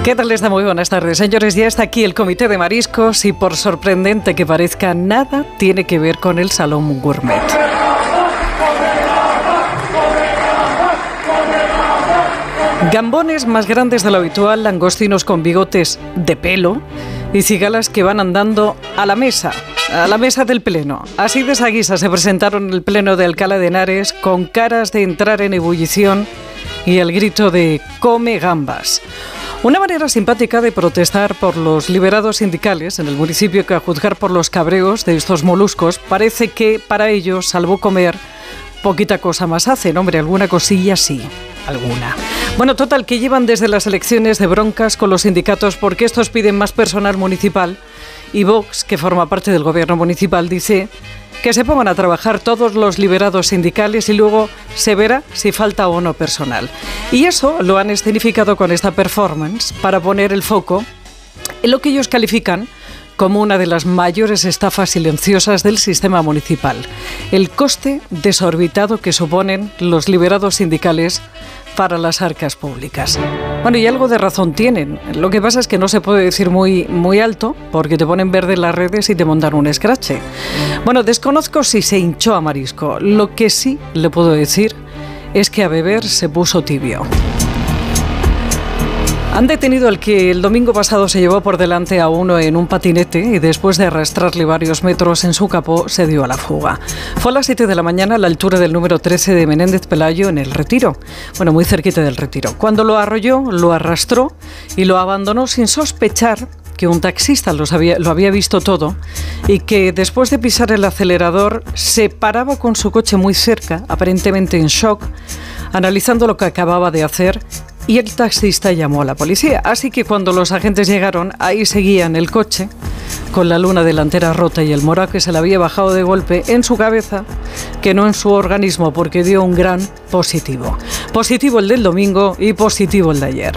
¿Qué tal está? Muy buenas tardes, señores. Ya está aquí el Comité de Mariscos y, por sorprendente que parezca, nada tiene que ver con el Salón Gourmet. Gambones más grandes de lo habitual, langostinos con bigotes de pelo y cigalas que van andando a la mesa del pleno. Así de esa guisa se presentaron en el pleno de Alcalá de Henares con caras de entrar en ebullición y el grito de «come gambas». Una manera simpática de protestar por los liberados sindicales en el municipio que, a juzgar por los cabreos de estos moluscos, parece que para ellos, salvo comer, poquita cosa más hacen. Hombre, alguna cosilla sí, alguna. Bueno, total, que llevan desde las elecciones de broncas con los sindicatos porque estos piden más personal municipal y Vox, que forma parte del gobierno municipal, dice que se pongan a trabajar todos los liberados sindicales y luego se verá si falta o no personal. Y eso lo han escenificado con esta performance para poner el foco en lo que ellos califican como una de las mayores estafas silenciosas del sistema municipal: el coste desorbitado que suponen los liberados sindicales para las arcas públicas. Bueno, y algo de razón tienen. Lo que pasa es que no se puede decir muy alto porque te ponen verde en las redes y te montan un escrache. Bueno, desconozco si se hinchó a marisco. Lo que sí le puedo decir es que a beber se puso tibio. Han detenido al que el domingo pasado se llevó por delante a uno en un patinete y después de arrastrarle varios metros en su capó se dio a la fuga. Fue a las 7 de la mañana a la altura del número 13 de Menéndez Pelayo en El Retiro. Bueno, muy cerquita del Retiro. Cuando lo arrolló, lo arrastró y lo abandonó sin sospechar que un taxista lo había visto todo y que después de pisar el acelerador se paraba con su coche muy cerca, aparentemente en shock, analizando lo que acababa de hacer. Y el taxista llamó a la policía. Así que cuando los agentes llegaron, ahí seguían el coche, con la luna delantera rota y el morado que se le había bajado de golpe en su cabeza, que no en su organismo, porque dio un gran positivo. Positivo el del domingo y positivo el de ayer.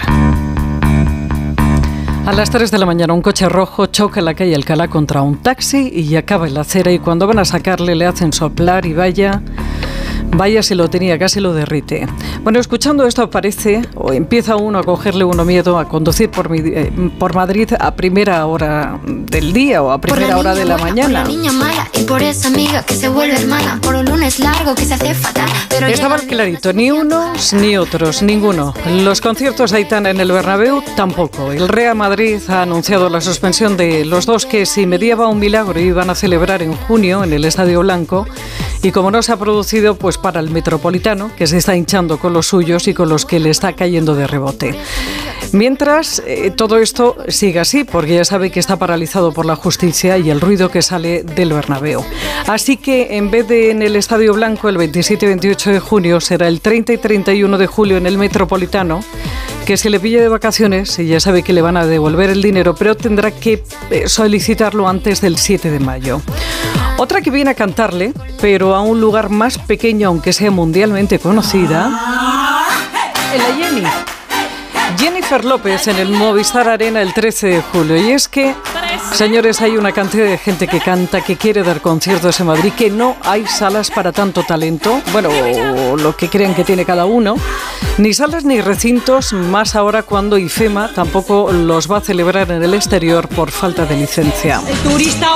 A las 3 de la mañana un coche rojo choca en la calle Alcalá contra un taxi y acaba en la acera, y cuando van a sacarle le hacen soplar y vaya si lo tenía, casi lo derrite. Bueno, escuchando esto parece, o empieza uno a cogerle miedo a conducir por Madrid a primera hora del día o a primera hora de la mañana. Por la niña mala y por esa amiga que se vuelve hermana, por un lunes largo que se hace fatal. Estaba clarito, ni unos ni otros, ninguno. Los conciertos de Aitana en el Bernabéu tampoco. El Real Madrid ha anunciado la suspensión de los dos que, si mediaba un milagro, iban a celebrar en junio en el Estadio Blanco. Y como no se ha producido, pues para el Metropolitano, que se está hinchando con los suyos y con los que le está cayendo de rebote. Mientras, todo esto sigue así, porque ya sabe que está paralizado por la justicia y el ruido que sale del Bernabéu. Así que en vez de en el Estadio Blanco el 27 y 28 de junio, será el 30 y 31 de julio en el Metropolitano, que se le pille de vacaciones y ya sabe que le van a devolver el dinero, pero tendrá que solicitarlo antes del 7 de mayo. Otra que viene a cantarle, pero a un lugar más pequeño, aunque sea mundialmente conocida, es la Jennifer López en el Movistar Arena el 13 de julio. Y es que, señores, hay una cantidad de gente que canta, que quiere dar conciertos en Madrid, que no hay salas para tanto talento, bueno, lo que crean que tiene cada uno, ni salas ni recintos, más ahora cuando IFEMA tampoco los va a celebrar en el exterior por falta de licencia. El turista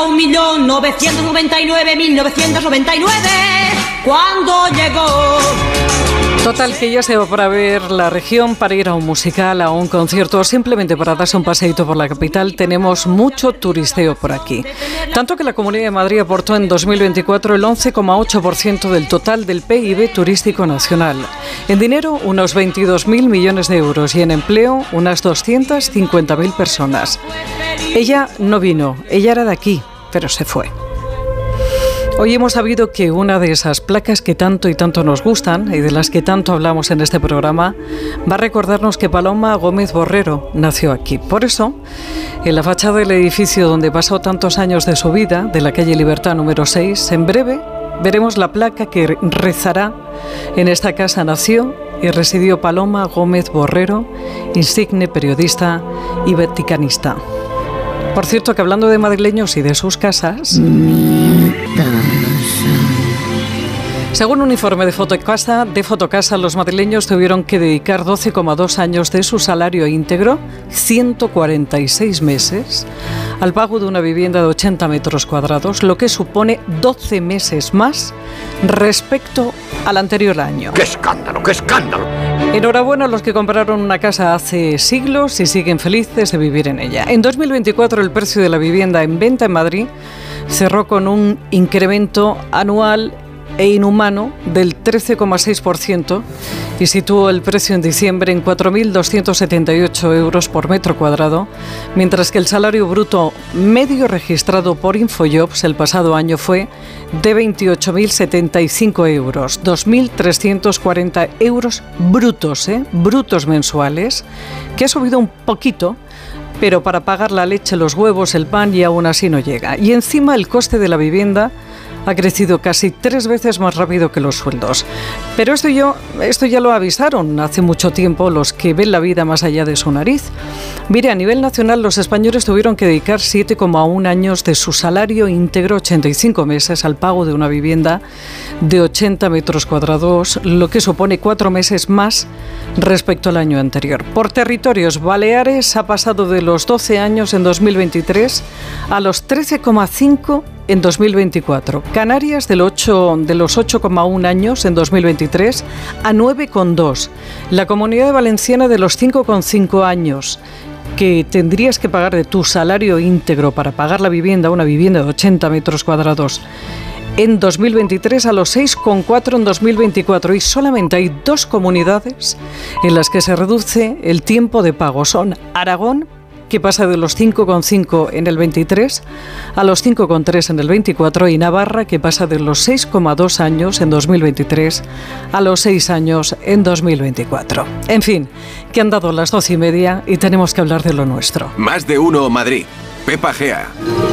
1.999.999 cuando llegó. Total, que ya se va para ver la región, para ir a un musical, a un concierto o simplemente para darse un paseíto por la capital. Tenemos mucho turisteo por aquí. Tanto que la Comunidad de Madrid aportó en 2024 el 11,8% del total del PIB turístico nacional. En dinero, unos 22.000 millones de euros y en empleo, unas 250.000 personas. Ella no vino, ella era de aquí, pero se fue. Hoy hemos sabido que una de esas placas que tanto y tanto nos gustan y de las que tanto hablamos en este programa va a recordarnos que Paloma Gómez Borrero nació aquí. Por eso, en la fachada del edificio donde pasó tantos años de su vida, de la calle Libertad número 6, en breve veremos la placa que rezará: en esta casa nació y residió Paloma Gómez Borrero, insigne periodista y vaticanista. Por cierto, que hablando de madrileños y de sus casas, Según un informe de Fotocasa, los madrileños tuvieron que dedicar 12,2 años de su salario íntegro, 146 meses, al pago de una vivienda de 80 metros cuadrados, lo que supone 12 meses más respecto al anterior año. ¡Qué escándalo, qué escándalo! Enhorabuena a los que compraron una casa hace siglos y siguen felices de vivir en ella. En 2024 el precio de la vivienda en venta en Madrid cerró con un incremento anual e inhumano del 13,6% y situó el precio en diciembre en 4.278 euros por metro cuadrado, mientras que el salario bruto medio registrado por Infojobs el pasado año fue de 28.075 euros, 2.340 euros brutos mensuales, que ha subido un poquito, pero para pagar la leche, los huevos, el pan y aún así no llega. Y encima el coste de la vivienda ha crecido casi 3 veces más rápido que los sueldos. Pero esto ya lo avisaron hace mucho tiempo los que ven la vida más allá de su nariz. Mire, a nivel nacional los españoles tuvieron que dedicar 7,1 años de su salario íntegro, 85 meses, al pago de una vivienda de 80 metros cuadrados, lo que supone 4 meses más respecto al año anterior. Por territorios, Baleares ha pasado de los 12 años en 2023 a los 13,5 en 2024. Canarias de los 8,1 años en 2023 a 9,2. La Comunidad Valenciana de los 5,5 años que tendrías que pagar de tu salario íntegro para pagar la vivienda, una vivienda de 80 metros cuadrados, en 2023 a los 6,4 en 2024. Y solamente hay 2 comunidades en las que se reduce el tiempo de pago. Son Aragón, que pasa de los 5,5 en el 23 a los 5,3 en el 24, y Navarra, que pasa de los 6,2 años en 2023 a los 6 años en 2024. En fin, que han dado las 12:30 y tenemos que hablar de lo nuestro. Más de uno Madrid. Pepa Gea.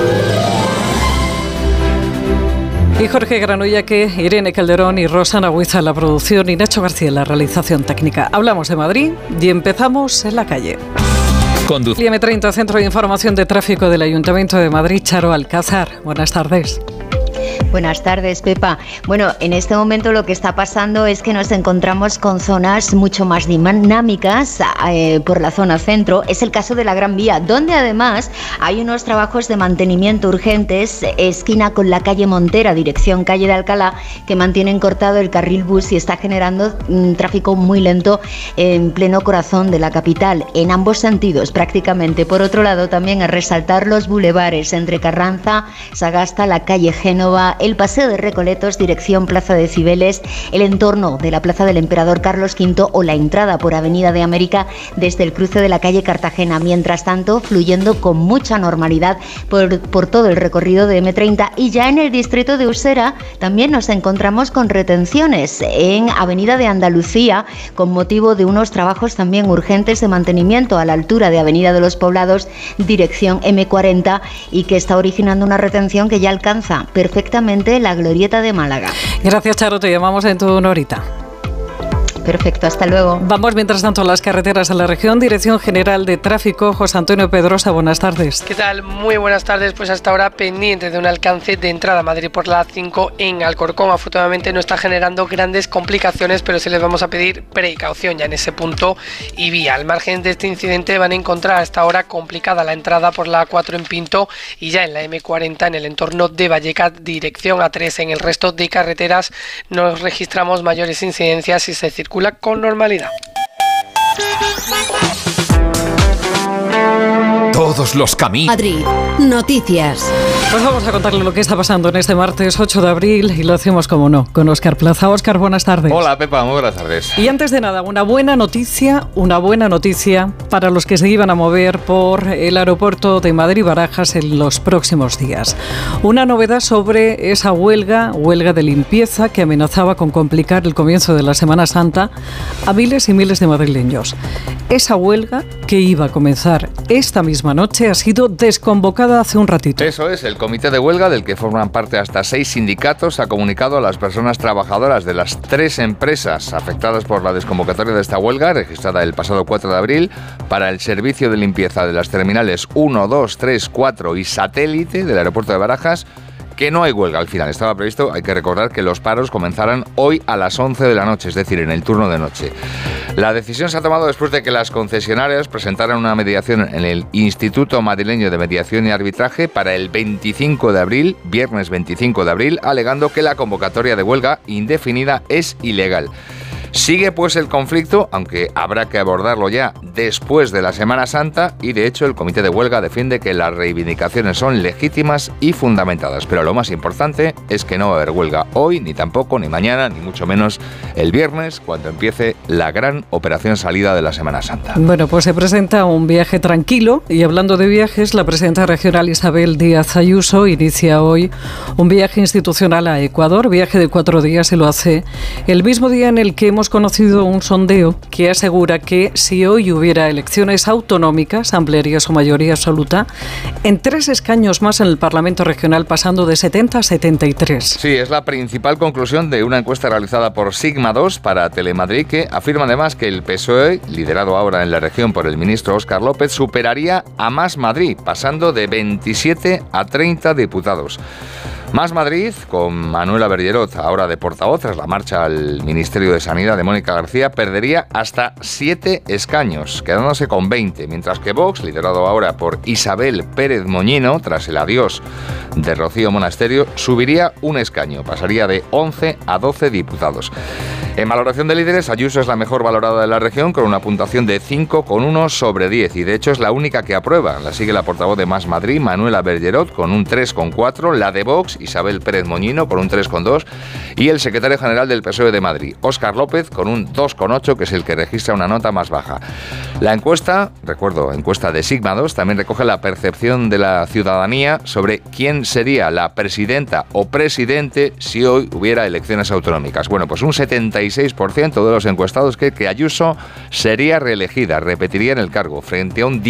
Y Jorge Granullaque, Irene Calderón y Rosana Huiza en la producción y Nacho García en la realización técnica. Hablamos de Madrid y empezamos en la calle. M30, Centro de Información de Tráfico del Ayuntamiento de Madrid, Charo Alcázar. Buenas tardes. Buenas tardes, Pepa. Bueno, en este momento lo que está pasando es que nos encontramos con zonas mucho más dinámicas por la zona centro. Es el caso de la Gran Vía, donde además hay unos trabajos de mantenimiento urgentes, esquina con la calle Montera, dirección calle de Alcalá, que mantienen cortado el carril bus y está generando un tráfico muy lento en pleno corazón de la capital, en ambos sentidos prácticamente. Por otro lado, también a resaltar los bulevares entre Carranza, Sagasta, la calle Génova, el Paseo de Recoletos, dirección Plaza de Cibeles, el entorno de la Plaza del Emperador Carlos V o la entrada por Avenida de América desde el cruce de la calle Cartagena. Mientras tanto, fluyendo con mucha normalidad por todo el recorrido de M30, y ya en el distrito de Usera también nos encontramos con retenciones en Avenida de Andalucía con motivo de unos trabajos también urgentes de mantenimiento a la altura de Avenida de los Poblados, dirección M40, y que está originando una retención que ya alcanza perfectamente la Glorieta de Málaga. Gracias, Charo, te llamamos en tu una horita. Perfecto, hasta luego. Vamos mientras tanto a las carreteras de la región. Dirección General de Tráfico, José Antonio Pedrosa, buenas tardes. ¿Qué tal? Muy buenas tardes. Pues hasta ahora pendiente de un alcance de entrada a Madrid por la A5 en Alcorcón. Afortunadamente no está generando grandes complicaciones, pero sí les vamos a pedir precaución ya en ese punto y vía. Al margen de este incidente van a encontrar hasta ahora complicada la entrada por la A4 en Pinto y ya en la M40 en el entorno de Vallecas, dirección A3. En el resto de carreteras no registramos mayores incidencias y se circula con normalidad. Todos los caminos. Madrid, noticias. Pues vamos a contarle lo que está pasando en este martes 8 de abril y lo hacemos, como no, con Óscar Plaza. Óscar, buenas tardes. Hola, Pepa, muy buenas tardes. Y antes de nada, una buena noticia para los que se iban a mover por el aeropuerto de Madrid-Barajas en los próximos días. Una novedad sobre esa huelga de limpieza que amenazaba con complicar el comienzo de la Semana Santa a miles y miles de madrileños. Esa huelga, que iba a comenzar esta misma noche, ha sido desconvocada hace un ratito. Eso es, el comité de huelga, del que forman parte hasta 6 sindicatos, ha comunicado a las personas trabajadoras de las 3 empresas afectadas por la desconvocatoria de esta huelga, registrada el pasado 4 de abril, para el servicio de limpieza de las terminales 1, 2, 3, 4 y satélite del aeropuerto de Barajas, que no hay huelga al final. Estaba previsto, hay que recordar, que los paros comenzaran hoy a las 11 de la noche, es decir, en el turno de noche. La decisión se ha tomado después de que las concesionarias presentaran una mediación en el Instituto Madrileño de Mediación y Arbitraje para el 25 de abril, viernes 25 de abril, alegando que la convocatoria de huelga indefinida es ilegal. Sigue pues el conflicto, aunque habrá que abordarlo ya después de la Semana Santa, y de hecho el comité de huelga defiende que las reivindicaciones son legítimas y fundamentadas. Pero lo más importante es que no va a haber huelga hoy, ni tampoco, ni mañana, ni mucho menos el viernes, cuando empiece la gran operación salida de la Semana Santa. Bueno, pues se presenta un viaje tranquilo, y hablando de viajes, la presidenta regional Isabel Díaz Ayuso inicia hoy un viaje institucional a Ecuador, viaje de 4 días, y lo hace el mismo día en el que hemos conocido un sondeo que asegura que si hoy hubiera elecciones autonómicas, ampliaría su mayoría absoluta en 3 escaños más en el Parlamento regional, pasando de 70 a 73. Sí, es la principal conclusión de una encuesta realizada por Sigma 2 para Telemadrid, que afirma además que el PSOE, liderado ahora en la región por el ministro Óscar López, superaría a Más Madrid, pasando de 27 a 30 diputados. Más Madrid, con Manuela Bergerot ahora de portavoz tras la marcha al Ministerio de Sanidad de Mónica García, perdería hasta 7 escaños, quedándose con 20, mientras que Vox, liderado ahora por Isabel Pérez Moñino, tras el adiós de Rocío Monasterio, subiría un escaño, pasaría de 11 a 12 diputados. En valoración de líderes, Ayuso es la mejor valorada de la región, con una puntuación de 5,1 sobre 10, y de hecho es la única que aprueba. La sigue la portavoz de Más Madrid, Manuela Bergerot, con un 3,4, la de Vox, Isabel Pérez Moñino, por un 3,2, y el secretario general del PSOE de Madrid, Óscar López, con un 2,8, que es el que registra una nota más baja. La encuesta, recuerdo, encuesta de Sigma 2, también recoge la percepción de la ciudadanía sobre quién sería la presidenta o presidente si hoy hubiera elecciones autonómicas. Bueno, pues un 76% de los encuestados cree que Ayuso sería reelegida, repetiría en el cargo, frente a un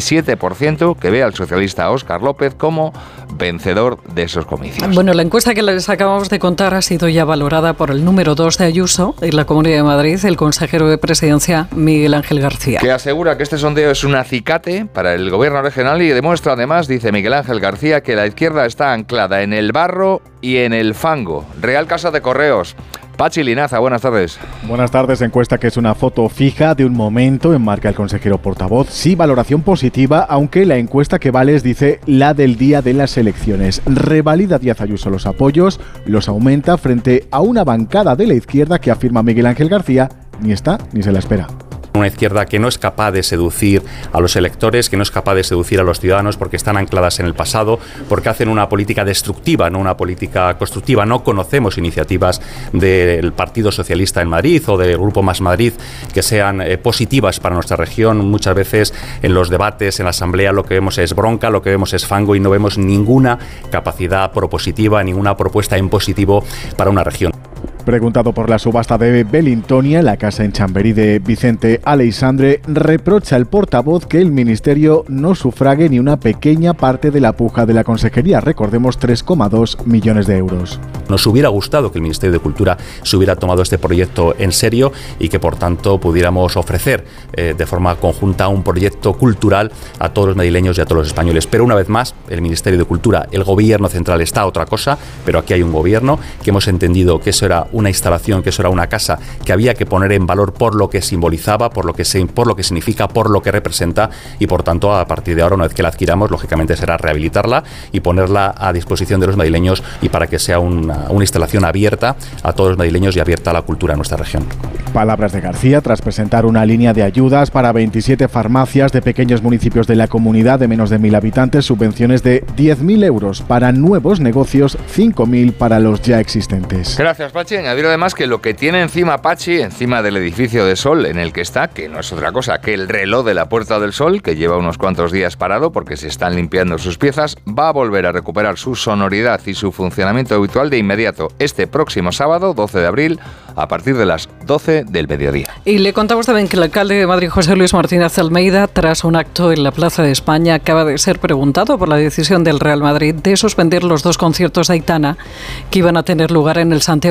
17% que ve al socialista Óscar López como vencedor de esos comicios. Bueno, la encuesta que les acabamos de contar ha sido ya valorada por el número 2 de Ayuso en la Comunidad de Madrid, el consejero de Presidencia, Miguel Ángel García. Que asegura que este sondeo es un acicate para el gobierno regional y demuestra además, dice Miguel Ángel García, que la izquierda está anclada en el barro y en el fango. Real Casa de Correos. Pachi Linaza, buenas tardes. Buenas tardes. Encuesta que es una foto fija de un momento, enmarca el consejero portavoz. Sí, valoración positiva, aunque la encuesta que vale es, dice, la del día de las elecciones. Revalida Díaz Ayuso los apoyos, los aumenta frente a una bancada de la izquierda que, afirma Miguel Ángel García, ni está ni se la espera. Una izquierda que no es capaz de seducir a los electores, que no es capaz de seducir a los ciudadanos porque están ancladas en el pasado, porque hacen una política destructiva, no una política constructiva. No conocemos iniciativas del Partido Socialista en Madrid o del Grupo Más Madrid que sean positivas para nuestra región. Muchas veces en los debates, en la Asamblea, lo que vemos es bronca, lo que vemos es fango y no vemos ninguna capacidad propositiva, ninguna propuesta en positivo para una región. Preguntado por la subasta de Belintonia, la casa en Chamberí de Vicente Aleixandre, reprocha el portavoz que el ministerio no sufrague ni una pequeña parte de la puja de la consejería, recordemos 3,2 millones de euros. Nos hubiera gustado que el Ministerio de Cultura se hubiera tomado este proyecto en serio y que por tanto pudiéramos ofrecer de forma conjunta un proyecto cultural a todos los madrileños y a todos los españoles. Pero una vez más, el Ministerio de Cultura, el gobierno central está a otra cosa, pero aquí hay un gobierno que hemos entendido que eso era una instalación, que eso era una casa que había que poner en valor por lo que simbolizaba, por lo que significa, por lo que representa, y por tanto a partir de ahora, una vez que la adquiramos, lógicamente será rehabilitarla y ponerla a disposición de los madrileños y para que sea una instalación abierta a todos los madrileños y abierta a la cultura en nuestra región. Palabras de García tras presentar una línea de ayudas para 27 farmacias de pequeños municipios de la comunidad de menos de 1.000 habitantes, subvenciones de 10.000 euros para nuevos negocios, 5.000 para los ya existentes. Gracias, Pachi. Añadir además que lo que tiene encima Pachi, encima del edificio de Sol en el que está, que no es otra cosa que el reloj de la Puerta del Sol, que lleva unos cuantos días parado porque se están limpiando sus piezas, va a volver a recuperar su sonoridad y su funcionamiento habitual de inmediato este próximo sábado, 12 de abril, a partir de las 12 del mediodía. Y le contamos también que el alcalde de Madrid, José Luis Martínez Almeida, tras un acto en la Plaza de España, acaba de ser preguntado por la decisión del Real Madrid de suspender los 2 conciertos de Aitana que iban a tener lugar en el Santiago Bernabéu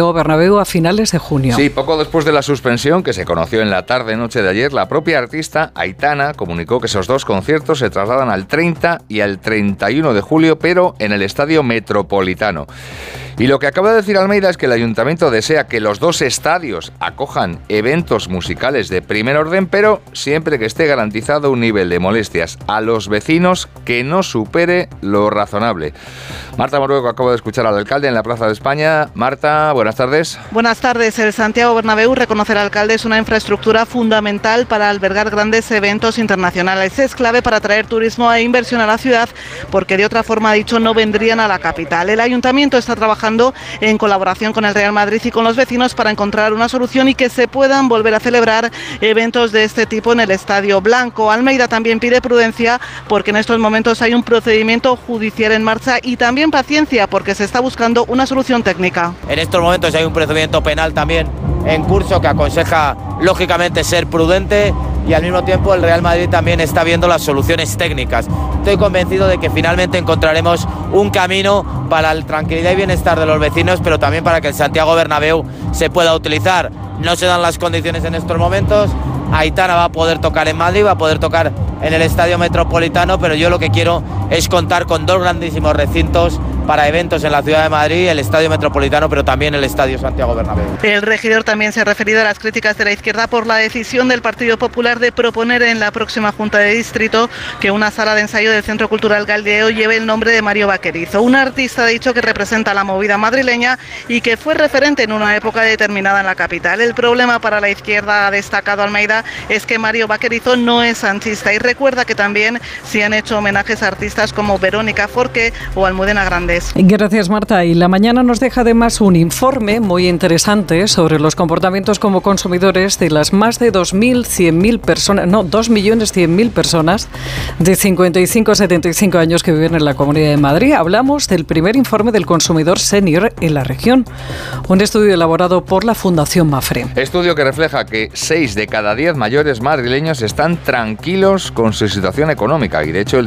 Bernabéu a finales de junio. Sí, poco después de la suspensión que se conoció en la tarde-noche de ayer, la propia artista, Aitana, comunicó que esos dos conciertos se trasladan al 30 y al 31 de julio, pero en el Estadio Metropolitano. Y lo que acaba de decir Almeida es que el ayuntamiento desea que los dos estadios acojan eventos musicales de primer orden, pero siempre que esté garantizado un nivel de molestias a los vecinos que no supere lo razonable. Marta Moruego acaba de escuchar al alcalde en la Plaza de España. Marta, buenas tardes. Buenas tardes. El Santiago Bernabéu, reconoce el alcalde, es una infraestructura fundamental para albergar grandes eventos internacionales. Es clave para atraer turismo e inversión a la ciudad, porque de otra forma, ha dicho, no vendrían a la capital. El ayuntamiento está trabajando en colaboración con el Real Madrid y con los vecinos para encontrar una solución y que se puedan volver a celebrar eventos de este tipo en el Estadio Blanco. Almeida también pide prudencia porque en estos momentos hay un procedimiento judicial en marcha y también paciencia porque se está buscando una solución técnica. En estos momentos hay un procedimiento penal también en curso que aconseja lógicamente ser prudente y al mismo tiempo el Real Madrid también está viendo las soluciones técnicas. Estoy convencido de que finalmente encontraremos un camino para la tranquilidad y bienestar de los vecinos, pero también para que el Santiago Bernabéu se pueda utilizar. No se dan las condiciones en estos momentos. Aitana va a poder tocar en Madrid, va a poder tocar en el Estadio Metropolitano, pero yo lo que quiero es contar con dos grandísimos recintos para eventos en la ciudad de Madrid, el Estadio Metropolitano, pero también el Estadio Santiago Bernabéu. El regidor también se ha referido a las críticas de la izquierda por la decisión del Partido Popular de proponer en la próxima Junta de Distrito que una sala de ensayo del Centro Cultural Galdeo lleve el nombre de Mario Vaquerizo. Un artista, ha dicho, que representa la movida madrileña y que fue referente en una época determinada en la capital. El problema para la izquierda, ha destacado Almeida, es que Mario Vaquerizo no es sanchista y recuerda que también se han hecho homenajes a artistas como Verónica Forqué o Almudena Grandes. Gracias, Marta. Y la mañana nos deja además un informe muy interesante sobre los comportamientos como consumidores de las más de 2.100.000 personas, no, 2.100.000 personas de 55 a 75 años que viven en la Comunidad de Madrid. Hablamos del primer informe del consumidor senior en la región, un estudio elaborado por la Fundación Mafre. Estudio que refleja que 6 de cada 10 mayores madrileños están tranquilos con su situación económica y de hecho el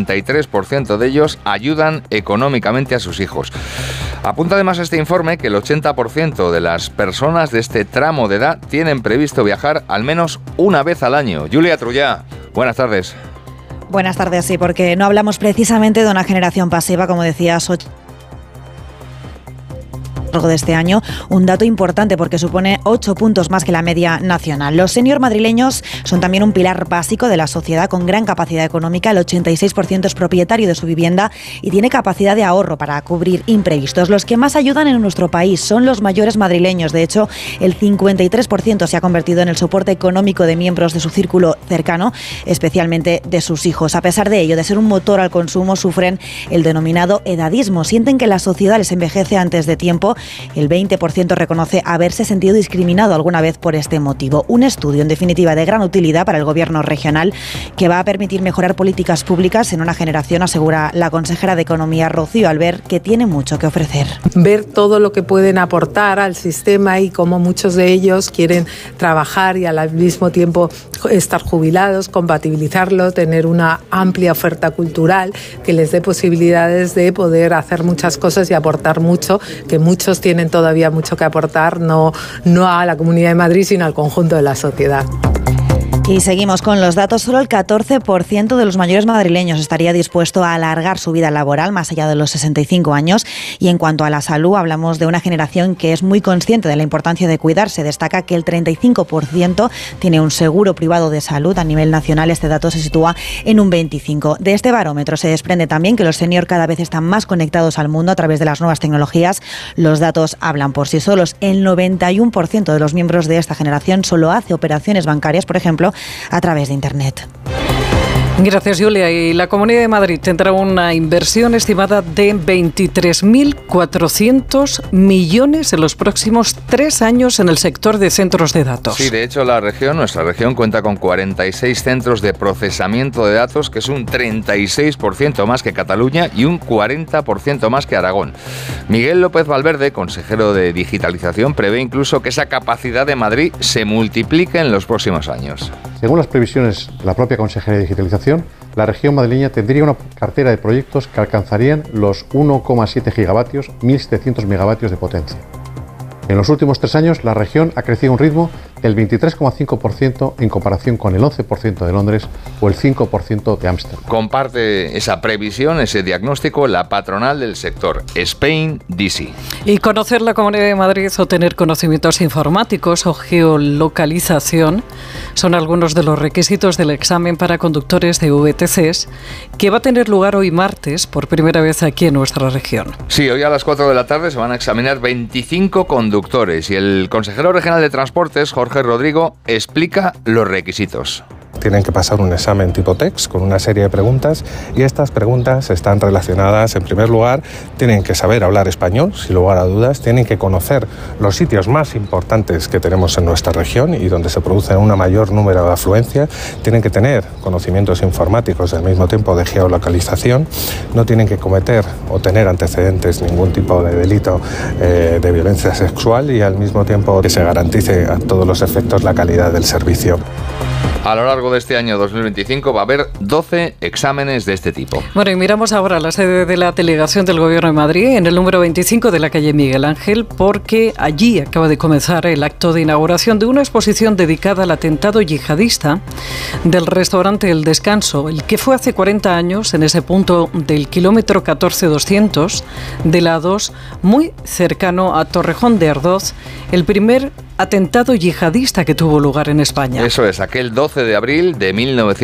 53% de ellos ayudan económicamente a sus hijos. Apunta además este informe que el 80% de las personas de este tramo de edad tienen previsto viajar al menos una vez al año. Julia Trullá, buenas tardes. Buenas tardes, sí, porque no hablamos precisamente de una generación pasiva, como decías, de este año, un dato importante porque supone 8 puntos más que la media nacional. Los senior madrileños son también un pilar básico de la sociedad con gran capacidad económica. El 86% es propietario de su vivienda y tiene capacidad de ahorro para cubrir imprevistos. Los que más ayudan en nuestro país son los mayores madrileños. De hecho, el 53% se ha convertido en el soporte económico de miembros de su círculo cercano, especialmente de sus hijos. A pesar de ello, de ser un motor al consumo, sufren el denominado edadismo. Sienten que la sociedad les envejece antes de tiempo. El 20% reconoce haberse sentido discriminado alguna vez por este motivo. Un estudio, en definitiva, de gran utilidad para el gobierno regional que va a permitir mejorar políticas públicas en una generación, asegura la consejera de Economía, Rocío Albert, que tiene mucho que ofrecer. Ver todo lo que pueden aportar al sistema y cómo muchos de ellos quieren trabajar y al mismo tiempo estar jubilados, compatibilizarlo, tener una amplia oferta cultural que les dé posibilidades de poder hacer muchas cosas y aportar mucho, que muchos tienen todavía mucho que aportar, no a la Comunidad de Madrid, sino al conjunto de la sociedad. Y seguimos con los datos. Solo el 14% de los mayores madrileños estaría dispuesto a alargar su vida laboral más allá de los 65 años. Y en cuanto a la salud, hablamos de una generación que es muy consciente de la importancia de cuidarse. Destaca que el 35% tiene un seguro privado de salud. A nivel nacional, este dato se sitúa en un 25%. De este barómetro se desprende también que los senior cada vez están más conectados al mundo a través de las nuevas tecnologías. Los datos hablan por sí solos. El 91% de los miembros de esta generación solo hace operaciones bancarias, por ejemplo, a través de Internet. Gracias, Julia. Y la Comunidad de Madrid tendrá una inversión estimada de 23.400 millones en los próximos 3 años en el sector de centros de datos. Sí, de hecho, nuestra región cuenta con 46 centros de procesamiento de datos, que es un 36% más que Cataluña y un 40% más que Aragón. Miguel López Valverde, consejero de Digitalización, prevé incluso que esa capacidad de Madrid se multiplique en los próximos años. Según las previsiones de la propia Consejería de Digitalización, la región madrileña tendría una cartera de proyectos que alcanzarían los 1,7 gigavatios, 1.700 megavatios de potencia. En los últimos 3 años, la región ha crecido a un ritmo del 23,5% en comparación con el 11% de Londres o el 5% de Ámsterdam. Comparte esa previsión, ese diagnóstico, la patronal del sector, Spain DC. Y conocer la Comunidad de Madrid o tener conocimientos informáticos o geolocalización son algunos de los requisitos del examen para conductores de VTCs que va a tener lugar hoy martes por primera vez aquí en nuestra región. Sí, hoy a las 4 de la tarde se van a examinar 25 conductores y el consejero regional de Transportes, Jorge Rodrigo, explica los requisitos. Tienen que pasar un examen tipo TEX con una serie de preguntas y estas preguntas están relacionadas, en primer lugar, tienen que saber hablar español, sin lugar a dudas, tienen que conocer los sitios más importantes que tenemos en nuestra región y donde se produce un mayor número de afluencia, tienen que tener conocimientos informáticos y al mismo tiempo de geolocalización, no tienen que cometer o tener antecedentes ningún tipo de delito de violencia sexual y al mismo tiempo que se garantice a todos los efectos la calidad del servicio. A lo largo de este año 2025 va a haber 12 exámenes de este tipo. Bueno, y miramos ahora la sede de la delegación del Gobierno de Madrid, en el número 25 de la calle Miguel Ángel, porque allí acaba de comenzar el acto de inauguración de una exposición dedicada al atentado yihadista del restaurante El Descanso, el que fue hace 40 años en ese punto del kilómetro 14-200 de la A2, muy cercano a Torrejón de Ardoz, el primer atentado yihadista que tuvo lugar en España. Eso es, aquel 12 de abril de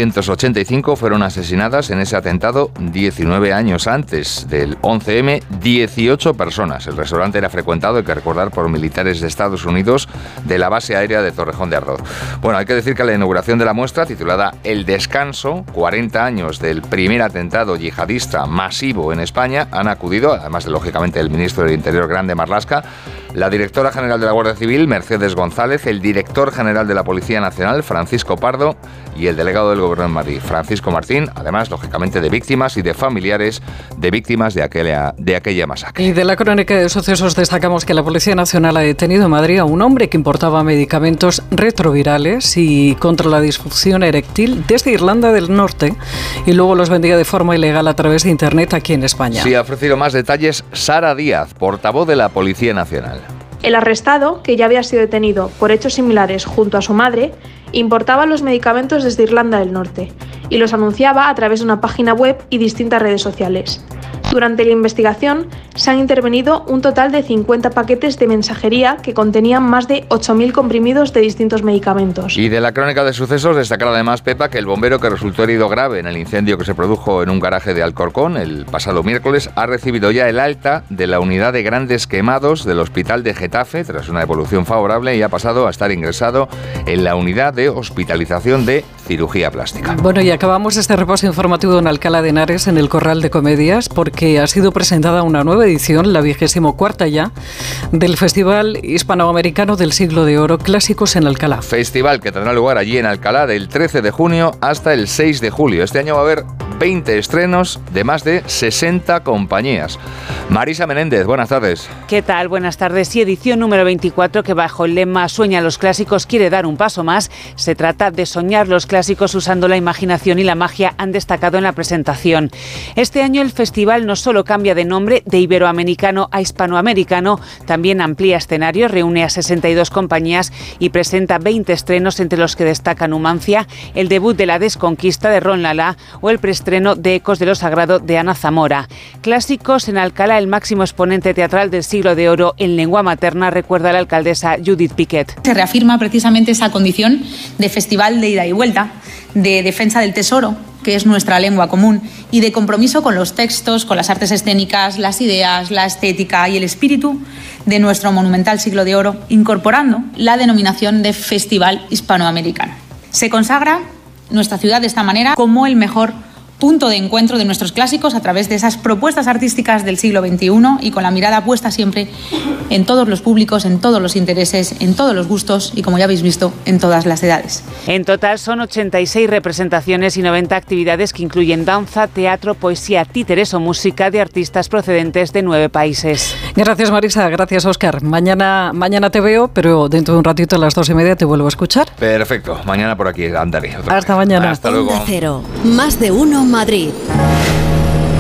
1985 fueron asesinadas en ese atentado 19 años antes del 11M, 18 personas. El restaurante era frecuentado, hay que recordar, por militares de Estados Unidos de la base aérea de Torrejón de Ardoz. Bueno, hay que decir que a la inauguración de la muestra, titulada El Descanso, 40 años del primer atentado yihadista masivo en España, han acudido, además de, lógicamente, el ministro del Interior, Grande Marlaska, la directora general de la Guardia Civil, Mercedes González, el director general de la Policía Nacional, Francisco Pardo, y el delegado del Gobierno de Madrid, Francisco Martín, además, lógicamente, de víctimas y de familiares de víctimas de aquella masacre. Y de la crónica de sucesos destacamos que la Policía Nacional ha detenido en Madrid a un hombre que importaba medicamentos retrovirales y contra la disfunción eréctil desde Irlanda del Norte y luego los vendía de forma ilegal a través de Internet aquí en España. Sí, ha ofrecido más detalles Sara Díaz, portavoz de la Policía Nacional. El arrestado, que ya había sido detenido por hechos similares junto a su madre, importaba los medicamentos desde Irlanda del Norte y los anunciaba a través de una página web y distintas redes sociales. Durante la investigación se han intervenido un total de 50 paquetes de mensajería que contenían más de 8.000 comprimidos de distintos medicamentos. Y de la crónica de sucesos destacar además, Pepa, que el bombero que resultó herido grave en el incendio que se produjo en un garaje de Alcorcón el pasado miércoles ha recibido ya el alta de la unidad de grandes quemados del Hospital de Getafe tras una evolución favorable y ha pasado a estar ingresado en la unidad de hospitalización de cirugía plástica. Bueno, y acabamos este repaso informativo en Alcalá de Henares, en el Corral de Comedias, porque ha sido presentada una nueva edición, la 24ª ya, del Festival Hispanoamericano del Siglo de Oro, Clásicos en Alcalá. Festival que tendrá lugar allí en Alcalá del 13 de junio hasta el 6 de julio. Este año va a haber 20 estrenos de más de 60 compañías. Marisa Menéndez, buenas tardes. ¿Qué tal? Buenas tardes. Y edición número 24, que bajo el lema Sueña los clásicos quiere dar un paso más. Se trata de soñar los clásicos usando la imaginación y la magia, han destacado en la presentación. Este año el festival no solo cambia de nombre de iberoamericano a hispanoamericano, también amplía escenarios, reúne a 62 compañías y presenta 20 estrenos, entre los que destacan Numancia, el debut de La Desconquista de Ron Lala o el preestreno de Ecos de lo Sagrado de Ana Zamora. Clásicos en Alcalá, el máximo exponente teatral del Siglo de Oro en lengua materna, recuerda la alcaldesa Judith Piquet. Se reafirma precisamente esa condición de festival de ida y vuelta, de defensa del tesoro, que es nuestra lengua común, y de compromiso con los textos, con las artes escénicas, las ideas, la estética y el espíritu de nuestro monumental Siglo de Oro, incorporando la denominación de Festival Hispanoamericano. Se consagra nuestra ciudad de esta manera como el mejor punto de encuentro de nuestros clásicos a través de esas propuestas artísticas del siglo XXI y con la mirada puesta siempre en todos los públicos, en todos los intereses, en todos los gustos y, como ya habéis visto, en todas las edades. En total son 86 representaciones y 90 actividades que incluyen danza, teatro, poesía, títeres o música de artistas procedentes de 9 países. Gracias, Marisa. Gracias, Óscar. Mañana te veo, pero dentro de un ratito a las 2:30 te vuelvo a escuchar. Perfecto. Mañana por aquí andaré. Hasta mañana. Hasta luego. Onda Cero. Más de uno Madrid.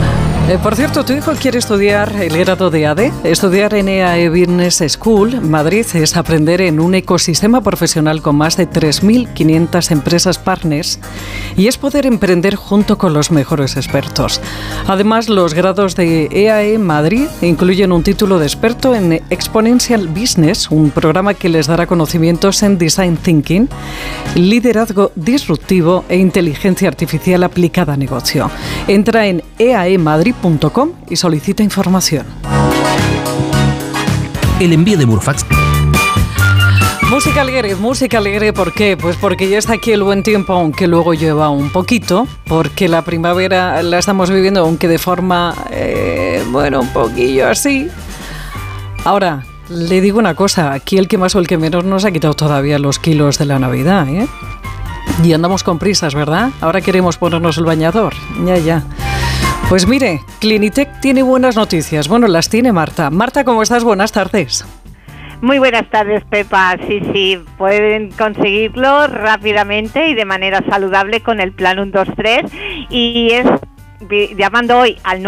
Por cierto, tu hijo quiere estudiar el grado de AD. Estudiar en EAE Business School Madrid es aprender en un ecosistema profesional con más de 3.500 empresas partners y es poder emprender junto con los mejores expertos. Además, los grados de EAE Madrid incluyen un título de experto en Exponential Business, un programa que les dará conocimientos en Design Thinking, liderazgo disruptivo e inteligencia artificial aplicada a negocio. Entra en eaemadrid.com y solicita información. El envío de Murfax. Música alegre, ¿por qué? Pues porque ya está aquí el buen tiempo, aunque luego lleva un poquito, porque la primavera la estamos viviendo, aunque de forma, un poquillo así. Ahora, le digo una cosa, aquí el que más o el que menos nos ha quitado todavía los kilos de la Navidad, ¿eh? Y andamos con prisas, ¿verdad? Ahora queremos ponernos el bañador, ya. Pues mire, Clinitec tiene buenas noticias. Bueno, las tiene Marta. Marta, ¿cómo estás? Buenas tardes. Muy buenas tardes, Pepa. Sí, pueden conseguirlo rápidamente y de manera saludable con el Plan 123 y es llamando hoy al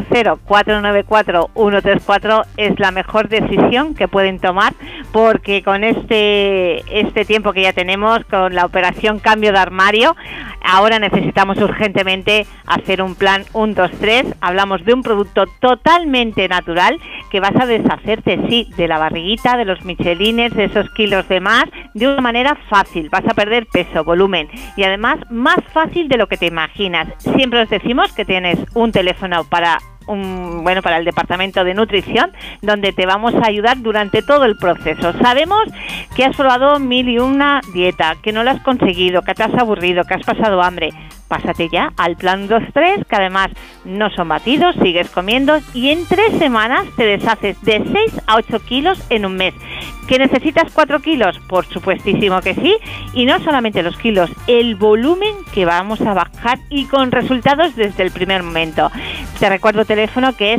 900-494-134 es la mejor decisión que pueden tomar, porque con este tiempo que ya tenemos, con la operación cambio de armario, ahora necesitamos urgentemente hacer un plan 123. Hablamos de un producto totalmente natural que vas a deshacerte, sí, de la barriguita, de los michelines, de esos kilos de más, de una manera fácil. Vas a perder peso, volumen y además más fácil de lo que te imaginas. Siempre os decimos que tienes un teléfono para el departamento de nutrición, donde te vamos a ayudar durante todo el proceso. Sabemos que has probado 1001 dieta, que no la has conseguido, que te has aburrido, que has pasado hambre. Pásate ya al plan 2-3, que además no son batidos, sigues comiendo y en 3 semanas te deshaces de 6 a 8 kilos en un mes. ¿Que necesitas 4 kilos? Por supuestísimo que sí. Y no solamente los kilos, el volumen que vamos a bajar y con resultados desde el primer momento. Te recuerdo teléfono que es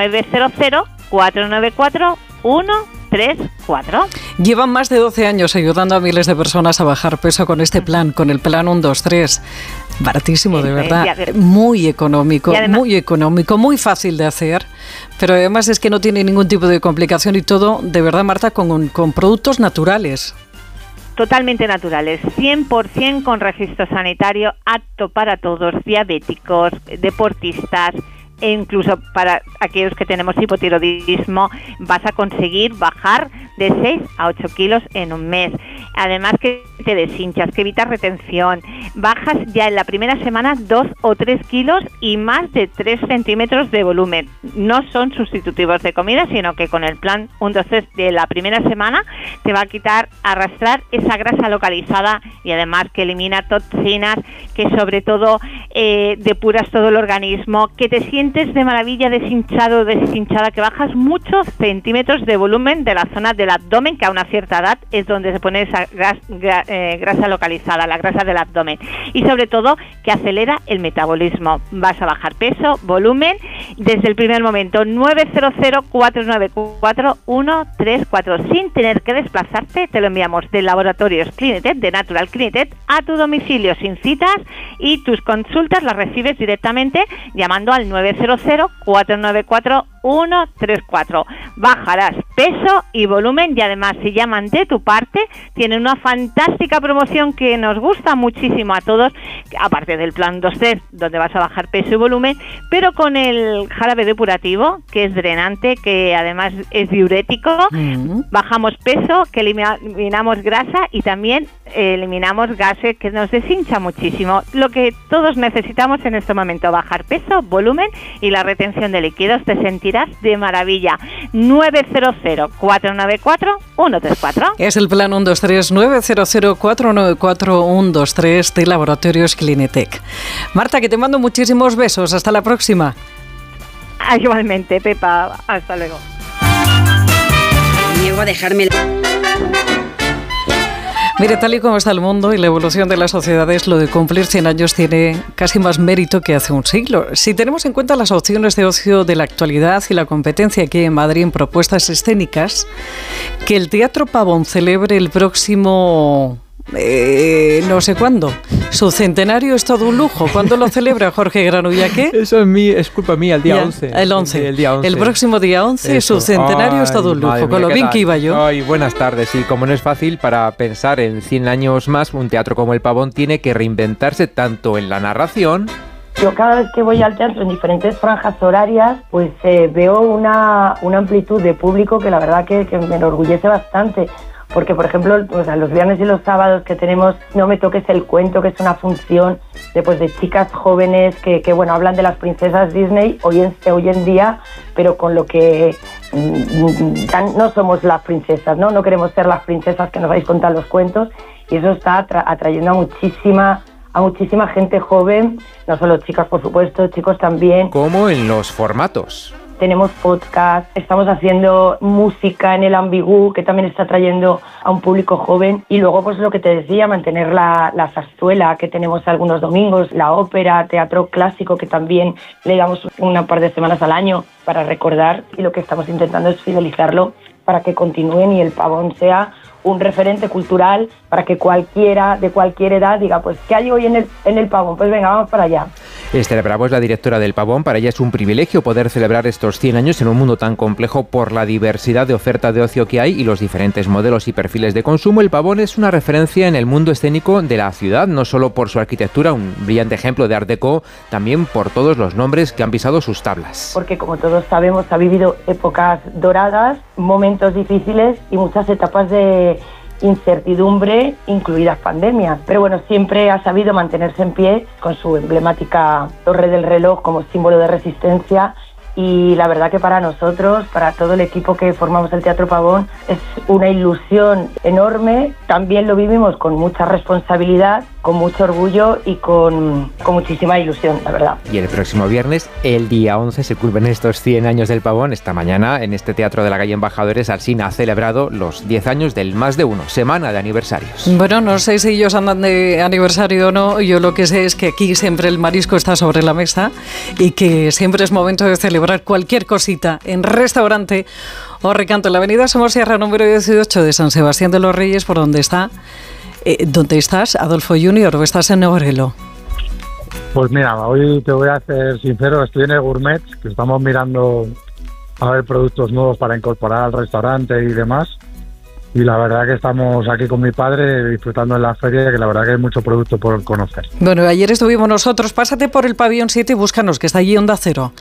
900-494-134. Llevan más de 12 años ayudando a miles de personas a bajar peso con este plan, con el plan 123. Baratísimo, de verdad. Muy económico, muy fácil de hacer. Pero además es que no tiene ningún tipo de complicación y todo, de verdad, Marta, con productos naturales. Totalmente naturales, 100% con registro sanitario, apto para todos, diabéticos, deportistas, e incluso para aquellos que tenemos hipotiroidismo, vas a conseguir bajar de 6 a 8 kilos en un mes. Además que te deshinchas, que evitas retención, bajas ya en la primera semana 2 o 3 kilos y más de 3 centímetros de volumen. No son sustitutivos de comida, sino que con el plan 1-2-3 de la primera semana te va a quitar, arrastrar esa grasa localizada y además que elimina toxinas, que sobre todo depuras todo el organismo, que te sientes de maravilla deshinchado, deshinchada, que bajas muchos centímetros de volumen de la zona del abdomen, que a una cierta edad es donde se pone esa grasa localizada, la grasa del abdomen, y sobre todo que acelera el metabolismo. Vas a bajar peso, volumen, desde el primer momento. 900-494-134, sin tener que desplazarte, te lo enviamos de Laboratorios Clinitec, de Natural Clinitec, a tu domicilio sin citas, y tus consultas las recibes directamente llamando al 900-494-134. Bajarás peso y volumen, y además si llaman de tu parte tienen una fantástica promoción que nos gusta muchísimo a todos, aparte del plan 2-3 donde vas a bajar peso y volumen, pero con el jarabe depurativo, que es drenante, que además es diurético. Bajamos peso, que eliminamos grasa y también eliminamos gases, que nos deshincha muchísimo. Lo que todos necesitamos en este momento: bajar peso, volumen y la retención de líquidos. Te sentirás de maravilla. 900-494-134. Es el plan 123, 900-494-123 de Laboratorios Clinitec. Marta, que te mando muchísimos besos. Hasta la próxima. Igualmente, Pepa. Hasta luego. Niego a dejarme. Mire, tal y como está el mundo y la evolución de las sociedades, lo de cumplir 100 años tiene casi más mérito que hace un siglo. Si tenemos en cuenta las opciones de ocio de la actualidad y la competencia que hay en Madrid en propuestas escénicas, que el Teatro Pavón celebre el próximo no sé cuándo. Su centenario es todo un lujo. ¿Cuándo lo celebra Jorge Granulla? ¿Qué? Eso es culpa mía, el día 11. El 11. El día 11. El próximo día 11, Eso. su centenario es todo un lujo. Madre Con mía, lo bien tal? que iba yo. Ay, buenas tardes. Y como no es fácil, para pensar en 100 años más, un teatro como El Pavón tiene que reinventarse tanto en la narración. Yo cada vez que voy al teatro en diferentes franjas horarias, pues veo una amplitud de público que la verdad que me enorgullece bastante. Porque, por ejemplo, los viernes y los sábados que tenemos No me toques el cuento, que es una función de chicas jóvenes que bueno, hablan de las princesas Disney hoy en día, pero con lo que no somos las princesas, no queremos ser las princesas que nos vais a contar los cuentos, y eso está atrayendo a muchísima gente joven, no solo chicas, por supuesto, chicos también. Como en los formatos. Tenemos podcast, estamos haciendo música en el Ambigú, que también está trayendo a un público joven. Y luego, pues lo que te decía, mantener la zarzuela que tenemos algunos domingos, la ópera, teatro clásico, que también le damos una par de semanas al año para recordar. Y lo que estamos intentando es fidelizarlo para que continúen y el Pavón sea un referente cultural para que cualquiera de cualquier edad diga, pues, ¿qué hay hoy en el Pavón? Pues venga, vamos para allá. Estela Bravo es la directora del Pavón. Para ella es un privilegio poder celebrar estos 100 años en un mundo tan complejo por la diversidad de oferta de ocio que hay y los diferentes modelos y perfiles de consumo. El Pavón es una referencia en el mundo escénico de la ciudad, no solo por su arquitectura, un brillante ejemplo de Art Deco, también por todos los nombres que han pisado sus tablas. Porque, como todos sabemos, ha vivido épocas doradas, momentos difíciles y muchas etapas de incertidumbre, incluidas pandemias. Pero bueno, siempre ha sabido mantenerse en pie con su emblemática Torre del Reloj como símbolo de resistencia. Y la verdad que para nosotros, para todo el equipo que formamos el Teatro Pavón, es una ilusión enorme. También lo vivimos con mucha responsabilidad, con mucho orgullo y con muchísima ilusión, la verdad. Y el próximo viernes, el día 11, se cumplen estos 100 años del Pavón. Esta mañana, en este Teatro de la Calle Embajadores, Alsina ha celebrado los 10 años del Más de Uno, semana de aniversarios. Bueno, no sé si ellos andan de aniversario o no. Yo lo que sé es que aquí siempre el marisco está sobre la mesa y que siempre es momento de celebrar cualquier cosita en restaurante o recanto en la avenida Somosierra número 18 de San Sebastián de los Reyes, por donde está. ¿Dónde estás, Adolfo Junior, o estás en Negrelo? Pues mira, hoy te voy a ser sincero, estoy en el Gourmet, que estamos mirando a ver productos nuevos para incorporar al restaurante y demás. Y la verdad que estamos aquí con mi padre disfrutando en la feria, que la verdad que hay mucho producto por conocer. Bueno, ayer estuvimos nosotros. Pásate por el pabellón 7 y búscanos, que está allí Onda Cero,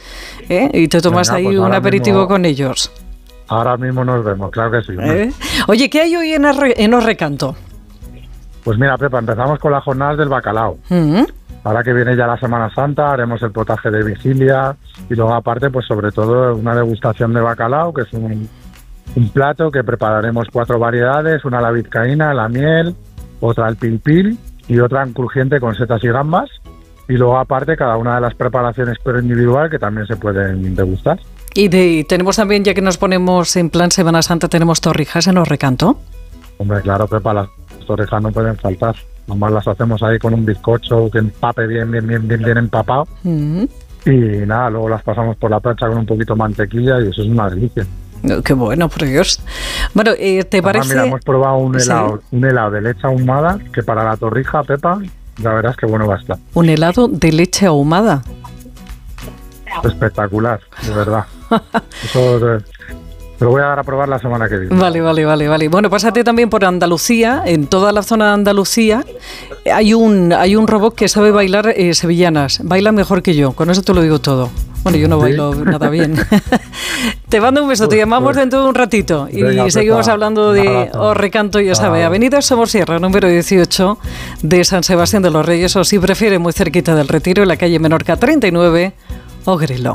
y te tomas ahí pues un aperitivo mismo, con ellos. Ahora mismo nos vemos, claro que sí. Oye, ¿qué hay hoy en Os Recanto? Pues mira, Pepa, empezamos con las jornadas del bacalao. Ahora que viene ya la Semana Santa, haremos el potaje de vigilia y luego aparte, pues sobre todo una degustación de bacalao, que es un plato que prepararemos 4 variedades, una a la vizcaína, la miel, otra al pil y otra en crujiente con setas y gambas. Y luego aparte cada una de las preparaciones pero individual que también se pueden degustar. Y tenemos también, ya que nos ponemos en plan Semana Santa, tenemos torrijas en Os Recanto. Hombre, claro, Pepa, las torrijas no pueden faltar. Nomás las hacemos ahí con un bizcocho que empape bien empapado. Y nada, luego las pasamos por la plancha con un poquito de mantequilla y eso es una delicia. Qué bueno, por Dios. Bueno, ¿te parece? Mira, hemos probado un helado de leche ahumada, que para la torrija, Pepa, la verdad es que bueno va a estar. ¿Un helado de leche ahumada? Espectacular, de verdad. Eso te lo voy a dar a probar la semana que viene. Vale. Bueno, pásate también por Andalucía. En toda la zona de Andalucía hay un robot que sabe bailar sevillanas. Baila mejor que yo, con eso te lo digo todo. Bueno, yo no bailo nada bien. Te mando un beso, te llamamos dentro de un ratito y venga, seguimos hablando de Os Recanto, ya sabe, Avenida Somosierra, número 18 de San Sebastián de los Reyes, o si prefiere muy cerquita del Retiro, en la calle Menorca 39, Ogrelo.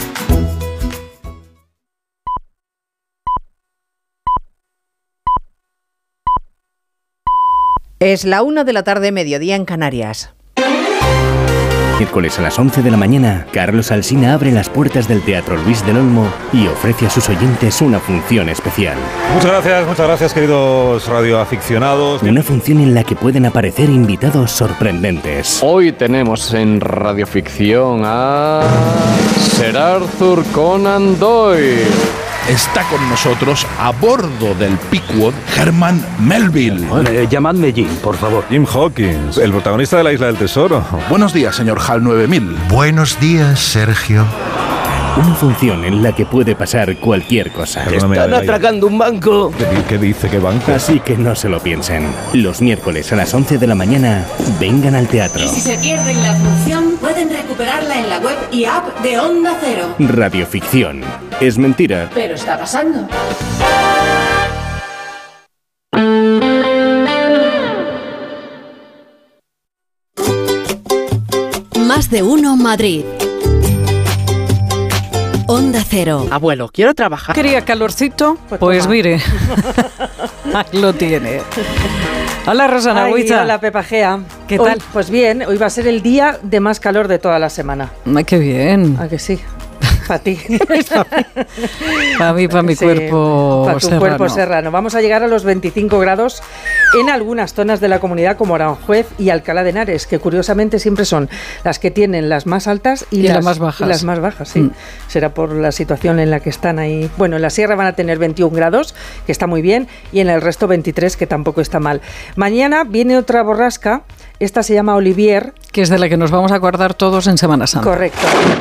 Es la 1 de la tarde, mediodía en Canarias. Miércoles a las 11 de la mañana, Carlos Alsina abre las puertas del Teatro Luis del Olmo y ofrece a sus oyentes una función especial. Muchas gracias queridos radioaficionados. Una función en la que pueden aparecer invitados sorprendentes. Hoy tenemos en radioficción a Sir Arthur Conan Doyle. está con nosotros a bordo del Pequod Herman Melville. Llamadme Jim, por favor. Jim Hawkins, el protagonista de La Isla del Tesoro. Buenos días, señor HAL 9000. Buenos días, Sergio. Una función en la que puede pasar cualquier cosa. Están atracando un banco. ¿Qué dice? ¿Qué banco? Así que no se lo piensen. Los miércoles a las 11 de la mañana, vengan al teatro. Y si se pierden la función, pueden recuperarla en la web y app de Onda Cero. Radioficción. Es mentira. Pero está pasando. Más de uno Madrid. Onda Cero. Abuelo, quiero trabajar. ¿Quería calorcito? Pues mire, ahí lo tiene. Hola, Rosana Huiza. Hola, Pepa Gea. ¿Qué tal? Pues bien, hoy va a ser el día de más calor de toda la semana. Ay, qué bien. ¿A que sí? Para ti. Para mí, para mi cuerpo para tu serrano. Cuerpo serrano. Vamos a llegar a los 25 grados en algunas zonas de la comunidad como Aranjuez y Alcalá de Henares, que curiosamente siempre son las que tienen las más altas y las más bajas. Las más bajas, sí. Será por la situación en la que están ahí. Bueno, en la sierra van a tener 21 grados, que está muy bien, y en el resto 23, que tampoco está mal. Mañana viene otra borrasca, esta se llama Olivier. Que es de la que nos vamos a acordar todos en Semana Santa. Correcto.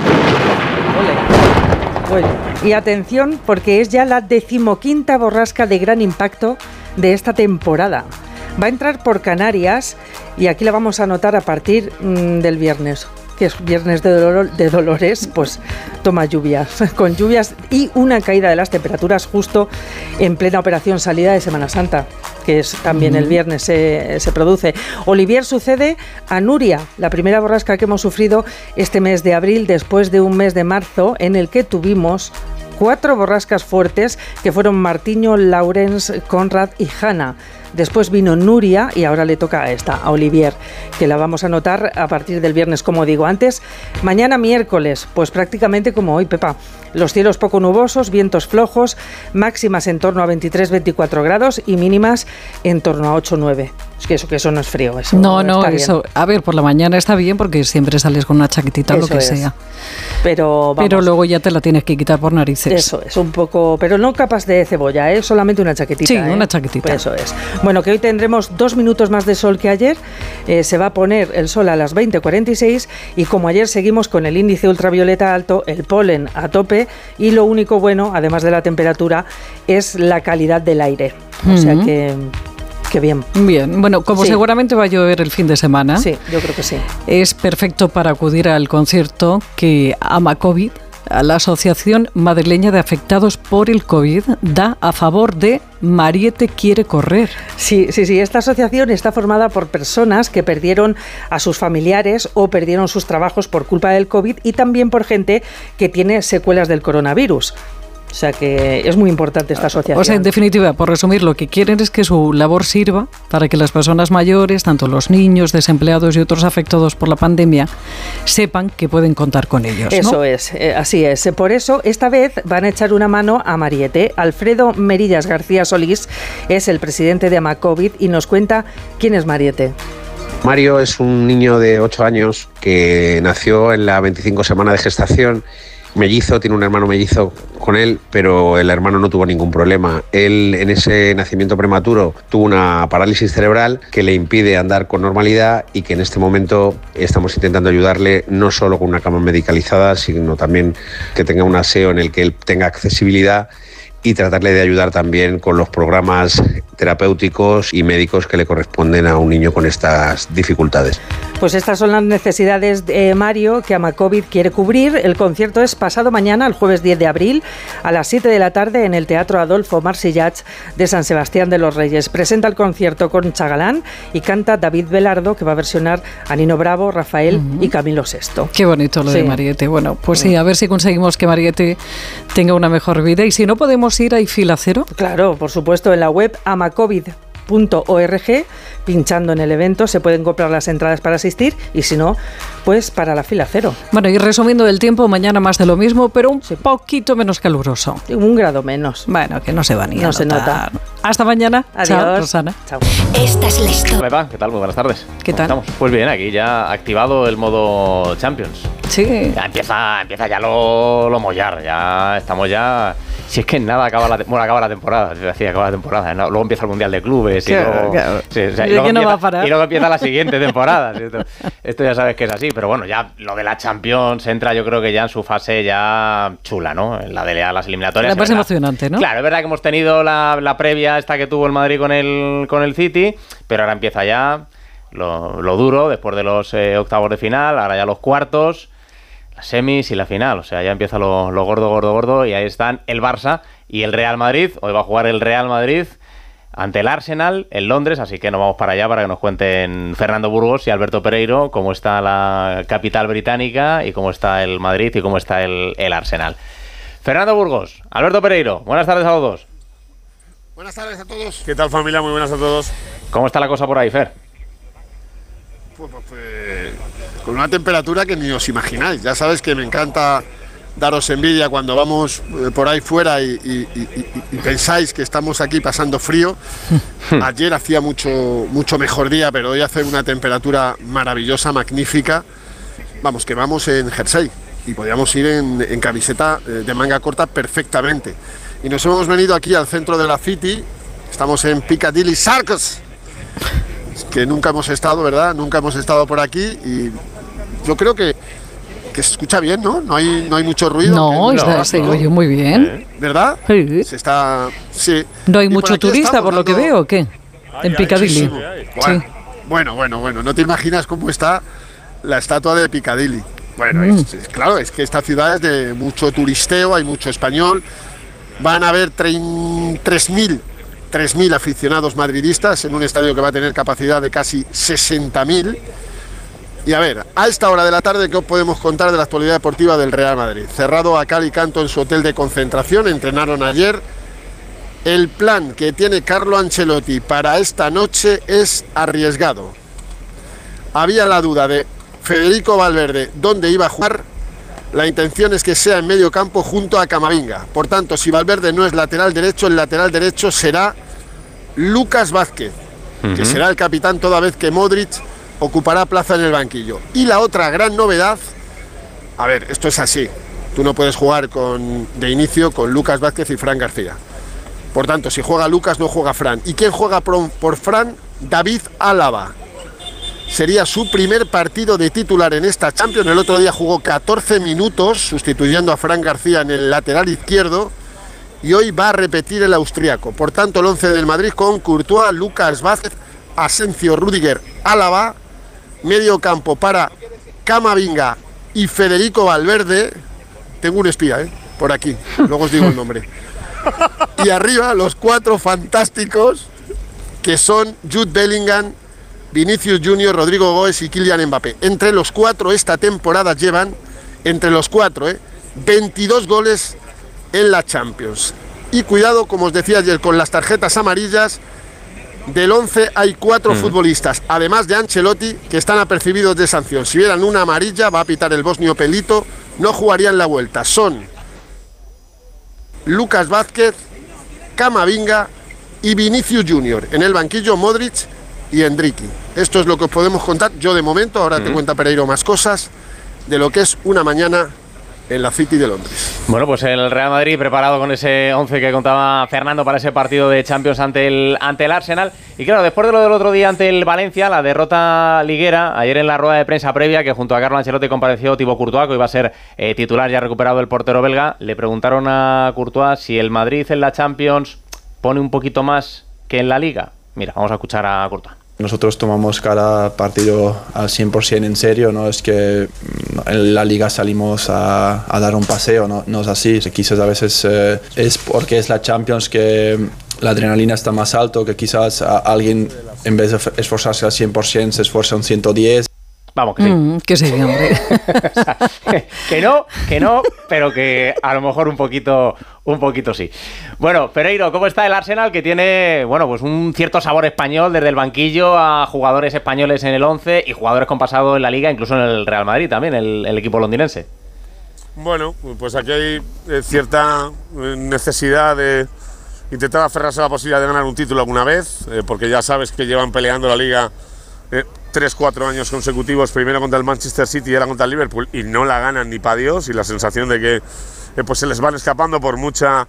Bueno, y atención, porque es ya la 15ª borrasca de gran impacto de esta temporada. Va a entrar por Canarias y aquí la vamos a notar a partir del viernes, que es viernes de Dolores, pues toma lluvias, con lluvias y una caída de las temperaturas justo en plena operación salida de Semana Santa, que es también el viernes se produce. Olivier sucede a Nuria, la primera borrasca que hemos sufrido este mes de abril, después de un mes de marzo en el que tuvimos 4 borrascas fuertes, que fueron Martiño, Laurens, Conrad y Hanna. Después vino Nuria y ahora le toca a esta, a Olivier, que la vamos a notar a partir del viernes, como digo antes. Mañana miércoles, pues prácticamente como hoy, Pepa. Los cielos poco nubosos, vientos flojos, máximas en torno a 23-24 grados y mínimas en torno a 8-9. Es que eso no es frío. Eso no, eso. A ver, por la mañana está bien porque siempre sales con una chaquetita o lo que sea. Pero luego ya te la tienes que quitar por narices. Eso es, un poco, pero no capas de cebolla, solamente una chaquetita. Sí, una chaquetita. Pues eso es. Bueno, que hoy tendremos 2 minutos más de sol que ayer. Se va a poner el sol a las 20:46 y como ayer seguimos con el índice ultravioleta alto, el polen a tope y lo único bueno, además de la temperatura, es la calidad del aire. O sea que bien. Bien, bueno, como seguramente va a llover el fin de semana. Sí, yo creo que sí. Es perfecto para acudir al concierto que AMACOVID, a la Asociación Madrileña de Afectados por el COVID, da a favor de Mariette quiere correr. Sí. Esta asociación está formada por personas que perdieron a sus familiares o perdieron sus trabajos por culpa del COVID y también por gente que tiene secuelas del coronavirus. O sea que es muy importante esta asociación. O sea, en definitiva, por resumir, lo que quieren es que su labor sirva para que las personas mayores, tanto los niños, desempleados y otros afectados por la pandemia, sepan que pueden contar con ellos, ¿no? Eso es, así es. Por eso, esta vez van a echar una mano a Mariette. Alfredo Merillas García Solís es el presidente de AMACOVID y nos cuenta quién es Mariette. Mario es un niño de 8 años que nació en la 25 semana de gestación. Mellizo, tiene un hermano mellizo con él, pero el hermano no tuvo ningún problema. Él, en ese nacimiento prematuro, tuvo una parálisis cerebral que le impide andar con normalidad y que en este momento estamos intentando ayudarle no solo con una cama medicalizada, sino también que tenga un aseo en el que él tenga accesibilidad y tratarle de ayudar también con los programas terapéuticos y médicos que le corresponden a un niño con estas dificultades. Pues estas son las necesidades de Mario que AMACOVID quiere cubrir. El concierto es pasado mañana, el jueves 10 de abril, a las 7 de la tarde en el Teatro Adolfo Marsillach de San Sebastián de los Reyes. Presenta el concierto con Chagalán y canta David Belardo, que va a versionar a Nino Bravo, Rafael y Camilo VI. Qué bonito lo de Mariette. Bueno, pues sí, a ver si conseguimos que Mariette tenga una mejor vida. Y si no podemos ir, ¿hay fila cero? Claro, por supuesto, en la web amacovid.org, pinchando en el evento se pueden comprar las entradas para asistir y si no, pues para la fila cero. Bueno, y resumiendo el tiempo, mañana más de lo mismo, pero un poquito menos caluroso. 1 grado menos. Bueno, que no se va ni a notar. Se nota. Hasta mañana. Adiós. Chao, Rosana. Chao. Esta es la historia. Hola, ¿qué tal? Muy buenas tardes. ¿Qué tal? ¿Cómo estamos? Pues bien, aquí ya activado el modo Champions. Sí. Ya empieza ya lo mollar, ya estamos ya... Si es que en nada acaba la temporada, acaba la temporada, ¿no? Luego empieza el Mundial de Clubes y luego, y luego empieza la siguiente temporada. Esto ya sabes que es así, pero bueno, ya lo de la Champions entra, yo creo que ya en su fase ya chula, ¿no? En la de las eliminatorias. La más emocionante, ¿no? Claro, es verdad que hemos tenido la previa esta que tuvo el Madrid con el City, pero ahora empieza ya lo duro, después de los octavos de final, ahora ya los cuartos, las semis y la final, o sea, ya empieza lo gordo, y ahí están el Barça y el Real Madrid. Hoy va a jugar el Real Madrid ante el Arsenal en Londres, así que nos vamos para allá para que nos cuenten Fernando Burgos y Alberto Pereiro cómo está la capital británica y cómo está el Madrid y cómo está el Arsenal. Fernando Burgos, Alberto Pereiro, buenas tardes a los dos. Buenas tardes a todos. ¿Qué tal, familia? Muy buenas a todos. ¿Cómo está la cosa por ahí, Fer? Pues, con una temperatura que ni os imagináis. Ya sabes que me encanta daros envidia cuando vamos por ahí fuera y pensáis que estamos aquí pasando frío. Ayer hacía mucho mejor día, pero hoy hace una temperatura maravillosa, magnífica. Vamos, que vamos en jersey y podíamos ir en camiseta de manga corta perfectamente. Y nos hemos venido aquí al centro de la City. Estamos en Piccadilly Circus, que nunca hemos estado, ¿verdad? Nunca hemos estado por aquí y yo creo que se escucha bien, ¿no? No hay mucho ruido. No, se oye muy bien. ¿Verdad? Sí. Sí. No hay mucho turista, por lo que veo, ¿o qué? En Piccadilly. Bueno, no te imaginas cómo está la estatua de Piccadilly. Bueno, claro, es que esta ciudad es de mucho turisteo, hay mucho español. Van a haber 3.000 aficionados madridistas en un estadio que va a tener capacidad de casi 60.000. Y a ver, a esta hora de la tarde, ¿qué os podemos contar de la actualidad deportiva del Real Madrid? Cerrado a cal y canto en su hotel de concentración, entrenaron ayer. El plan que tiene Carlo Ancelotti para esta noche es arriesgado. Había la duda de Federico Valverde dónde iba a jugar. La intención es que sea en medio campo junto a Camavinga. Por tanto, si Valverde no es lateral derecho, el lateral derecho será Lucas Vázquez, que será el capitán toda vez que Modric ocupará plaza en el banquillo. Y la otra gran novedad, a ver, esto es así, tú no puedes jugar de inicio con Lucas Vázquez y Fran García. Por tanto, si juega Lucas, no juega Fran. ¿Y quién juega por Fran? David Álava. Sería su primer partido de titular en esta Champions. El otro día jugó 14 minutos sustituyendo a Fran García en el lateral izquierdo y hoy va a repetir el austriaco. Por tanto, el 11 del Madrid con Courtois, Lucas Vázquez, Asensio, Rüdiger, Álava, medio campo para Camavinga y Federico Valverde. Tengo un espía, por aquí, luego os digo el nombre. Y arriba los cuatro fantásticos que son Jude Bellingham, Vinicius Junior, Rodrigo Goes y Kylian Mbappé. Entre los cuatro esta temporada llevan, 22 goles en la Champions. Y cuidado, como os decía ayer, con las tarjetas amarillas. Del 11 hay 4 futbolistas, además de Ancelotti, que están apercibidos de sanción. Si vieran una amarilla, va a pitar el bosnio Pelito, no jugarían la vuelta. Son Lucas Vázquez, Camavinga y Vinicius Junior. En el banquillo, Modric y Endricky. Esto es lo que os podemos contar yo de momento. Ahora te cuenta Pereiro más cosas de lo que es una mañana en la City de Londres. Bueno, pues el Real Madrid preparado con ese 11 que contaba Fernando para ese partido de Champions ante el Arsenal. Y claro, después de lo del otro día ante el Valencia, la derrota liguera, ayer en la rueda de prensa previa, que junto a Carlo Ancelotti compareció Thibaut Courtois, que iba a ser titular ya recuperado el portero belga, le preguntaron a Courtois si el Madrid en la Champions pone un poquito más que en la Liga. Mira, vamos a escuchar a Courtois. Nosotros tomamos cada partido al 100% en serio, no es que en la Liga salimos a dar un paseo, no es así. Quizás a veces es porque es la Champions que la adrenalina está más alto, que quizás alguien en vez de esforzarse al 100% se esfuerza un 110. Vamos, que sí. Que sí, hombre. O sea, que no, pero que a lo mejor un poquito sí. Bueno, Pereiro, ¿cómo está el Arsenal? Que tiene, bueno, pues un cierto sabor español desde el banquillo a jugadores españoles en el 11 y jugadores con pasado en la Liga, incluso en el Real Madrid también, el equipo londinense. Bueno, pues aquí hay cierta necesidad de intentar aferrarse a la posibilidad de ganar un título alguna vez, porque ya sabes que llevan peleando la Liga 3-4 años consecutivos, primero contra el Manchester City y ahora contra el Liverpool, y no la ganan ni pa' Dios, y la sensación de que pues se les van escapando por mucha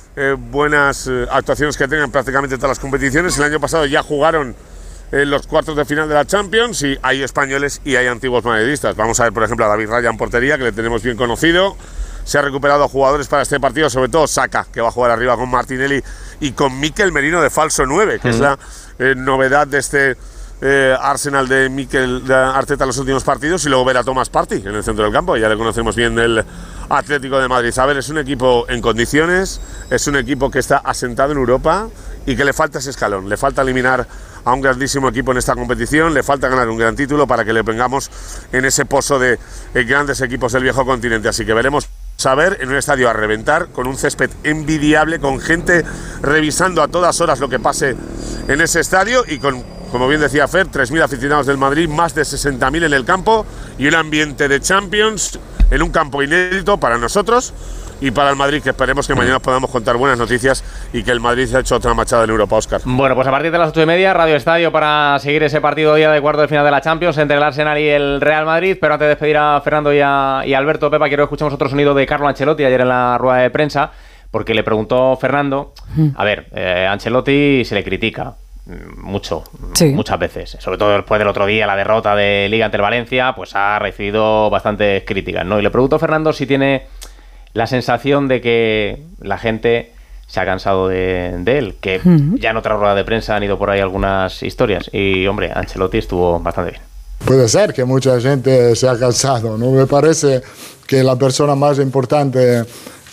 buenas actuaciones que tengan prácticamente todas las competiciones. El año pasado ya jugaron en los cuartos de final de la Champions y hay españoles y hay antiguos madridistas. Vamos a ver, por ejemplo, a David Raya en portería, que le tenemos bien conocido. Se ha recuperado jugadores para este partido, sobre todo Saka, que va a jugar arriba con Martinelli y con Mikel Merino de falso 9, que es la novedad de este Arsenal de Arteta en los últimos partidos, y luego ver a Thomas Partey en el centro del campo. Ya le conocemos bien del Atlético de Madrid. A ver, es un equipo en condiciones, es un equipo que está asentado en Europa y que le falta ese escalón, le falta eliminar a un grandísimo equipo en esta competición, le falta ganar un gran título para que le pongamos en ese pozo de grandes equipos del viejo continente. Así que veremos a ver en un estadio a reventar, con un césped envidiable, con gente revisando a todas horas lo que pase en ese estadio y con, como bien decía Fer, 3.000 aficionados del Madrid, más de 60.000 en el campo y un ambiente de Champions en un campo inédito para nosotros y para el Madrid, que esperemos que mañana podamos contar buenas noticias y que el Madrid se ha hecho otra machada en Europa, Óscar. Bueno, pues a partir de las 8:30, Radio Estadio para seguir ese partido día de cuarto de final de la Champions entre el Arsenal y el Real Madrid. Pero antes de despedir a Fernando y a Alberto, Pepa, quiero que escuchemos otro sonido de Carlo Ancelotti ayer en la rueda de prensa, porque le preguntó Fernando, a ver, Ancelotti se le critica mucho, muchas veces, sobre todo después del otro día, la derrota de Liga ante el Valencia, pues ha recibido bastantes críticas, ¿no? Y le preguntó Fernando si tiene la sensación de que la gente se ha cansado de él, que ya en otra rueda de prensa han ido por ahí algunas historias, y hombre, Ancelotti estuvo bastante bien. Puede ser que mucha gente se ha cansado, ¿no? Me parece que la persona más importante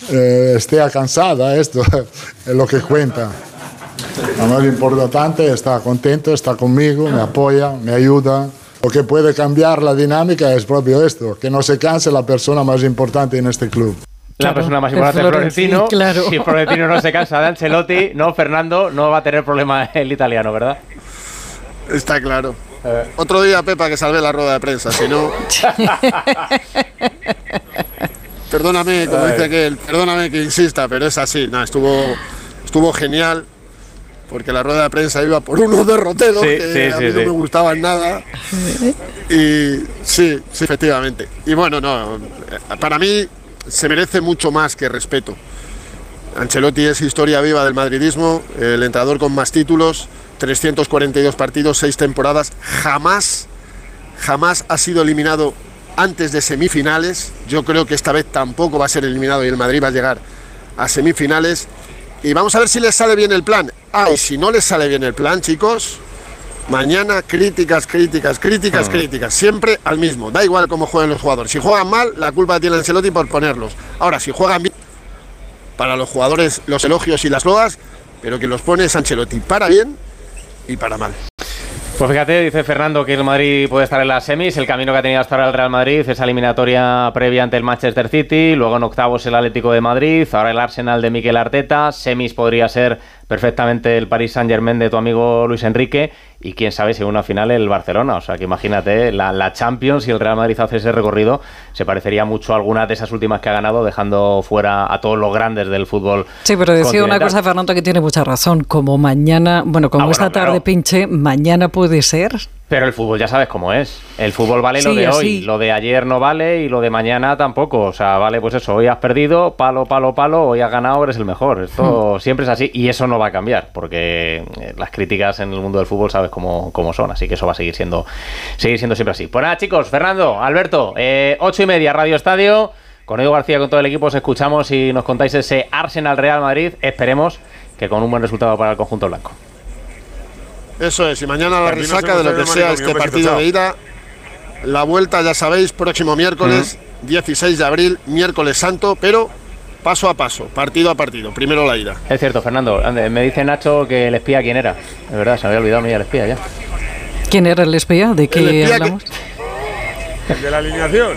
esté cansada, esto es lo que cuenta. Lo más importante, está contento, está conmigo, me apoya, me ayuda. Lo que puede cambiar la dinámica es propio esto, que no se canse la persona más importante en este club. La persona más importante es Florentino. Claro. Si Florentino no se cansa de Ancelotti, no, Fernando, no va a tener problema el italiano, ¿verdad? Está claro. Otro día, Pepa, que salve la rueda de prensa, si no... Perdóname, como dice aquel, perdóname que insista, pero es así. No, estuvo genial, porque la rueda de prensa iba por unos derroteros que a mí no me gustaban nada. Y sí, efectivamente. Y bueno, no, para mí se merece mucho más que respeto. Ancelotti es historia viva del madridismo, el entrenador con más títulos, 342 partidos, 6 temporadas, jamás ha sido eliminado antes de semifinales. Yo creo que esta vez tampoco va a ser eliminado y el Madrid va a llegar a semifinales. Y vamos a ver si les sale bien el plan. Y si no les sale bien el plan, chicos, mañana críticas, siempre al mismo. Da igual cómo jueguen los jugadores. Si juegan mal, la culpa tiene Ancelotti por ponerlos. Ahora, si juegan bien, para los jugadores los elogios y las loas, pero que los pone Ancelotti para bien y para mal. Pues fíjate, dice Fernando que el Madrid puede estar en las semis, el camino que ha tenido hasta ahora el Real Madrid, esa eliminatoria previa ante el Manchester City, luego en octavos el Atlético de Madrid, ahora el Arsenal de Mikel Arteta, semis podría ser perfectamente el Paris Saint-Germain de tu amigo Luis Enrique, y quién sabe si en una final el Barcelona. O sea que imagínate, la Champions, si el Real Madrid hace ese recorrido, se parecería mucho a algunas de esas últimas que ha ganado, dejando fuera a todos los grandes del fútbol. Sí, pero decía una cosa, Fernando, que tiene mucha razón, como mañana, esta tarde pinche, mañana puede ser. Pero el fútbol ya sabes cómo es. El fútbol vale lo de hoy, lo de ayer no vale y lo de mañana tampoco. O sea, vale, pues eso, hoy has perdido, palo, hoy has ganado, eres el mejor. Esto siempre es así y eso no va a cambiar, porque las críticas en el mundo del fútbol sabes cómo son, así que eso va a seguir siendo siempre así. Pues nada, chicos, Fernando, Alberto, 8:30, Radio Estadio. Con Edu García, con todo el equipo, os escuchamos y nos contáis ese Arsenal Real Madrid. Esperemos que con un buen resultado para el conjunto blanco. Eso es, y mañana la resaca de lo que sea este partido de ida. La vuelta, ya sabéis, próximo miércoles, 16 de abril, miércoles santo, pero paso a paso, partido a partido. Primero la ida. Es cierto, Fernando. Me dice Nacho que el espía quién era. Es verdad, se me había olvidado a mí el espía ya. ¿Quién era el espía? ¿De qué hablamos? El de la alineación.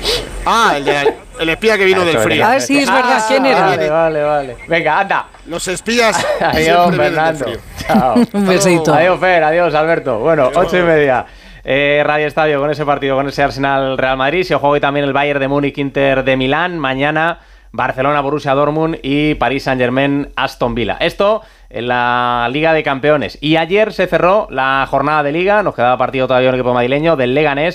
El espía que vino del frío. Sí, es verdad. ¿Quién era? Vale. Venga, anda. Los espías. Adiós, Fernando. Chao. Un besito. Adiós, Fer. Adiós, Alberto. Bueno, 8:30. Radio Estadio con ese partido, con ese Arsenal Real Madrid. Se juega hoy también el Bayern de Múnich, Inter de Milán. Mañana Barcelona, Borussia Dortmund y Paris Saint-Germain, Aston Villa. Esto en la Liga de Campeones. Y ayer se cerró la jornada de Liga. Nos quedaba partido todavía un equipo madrileño del Leganés,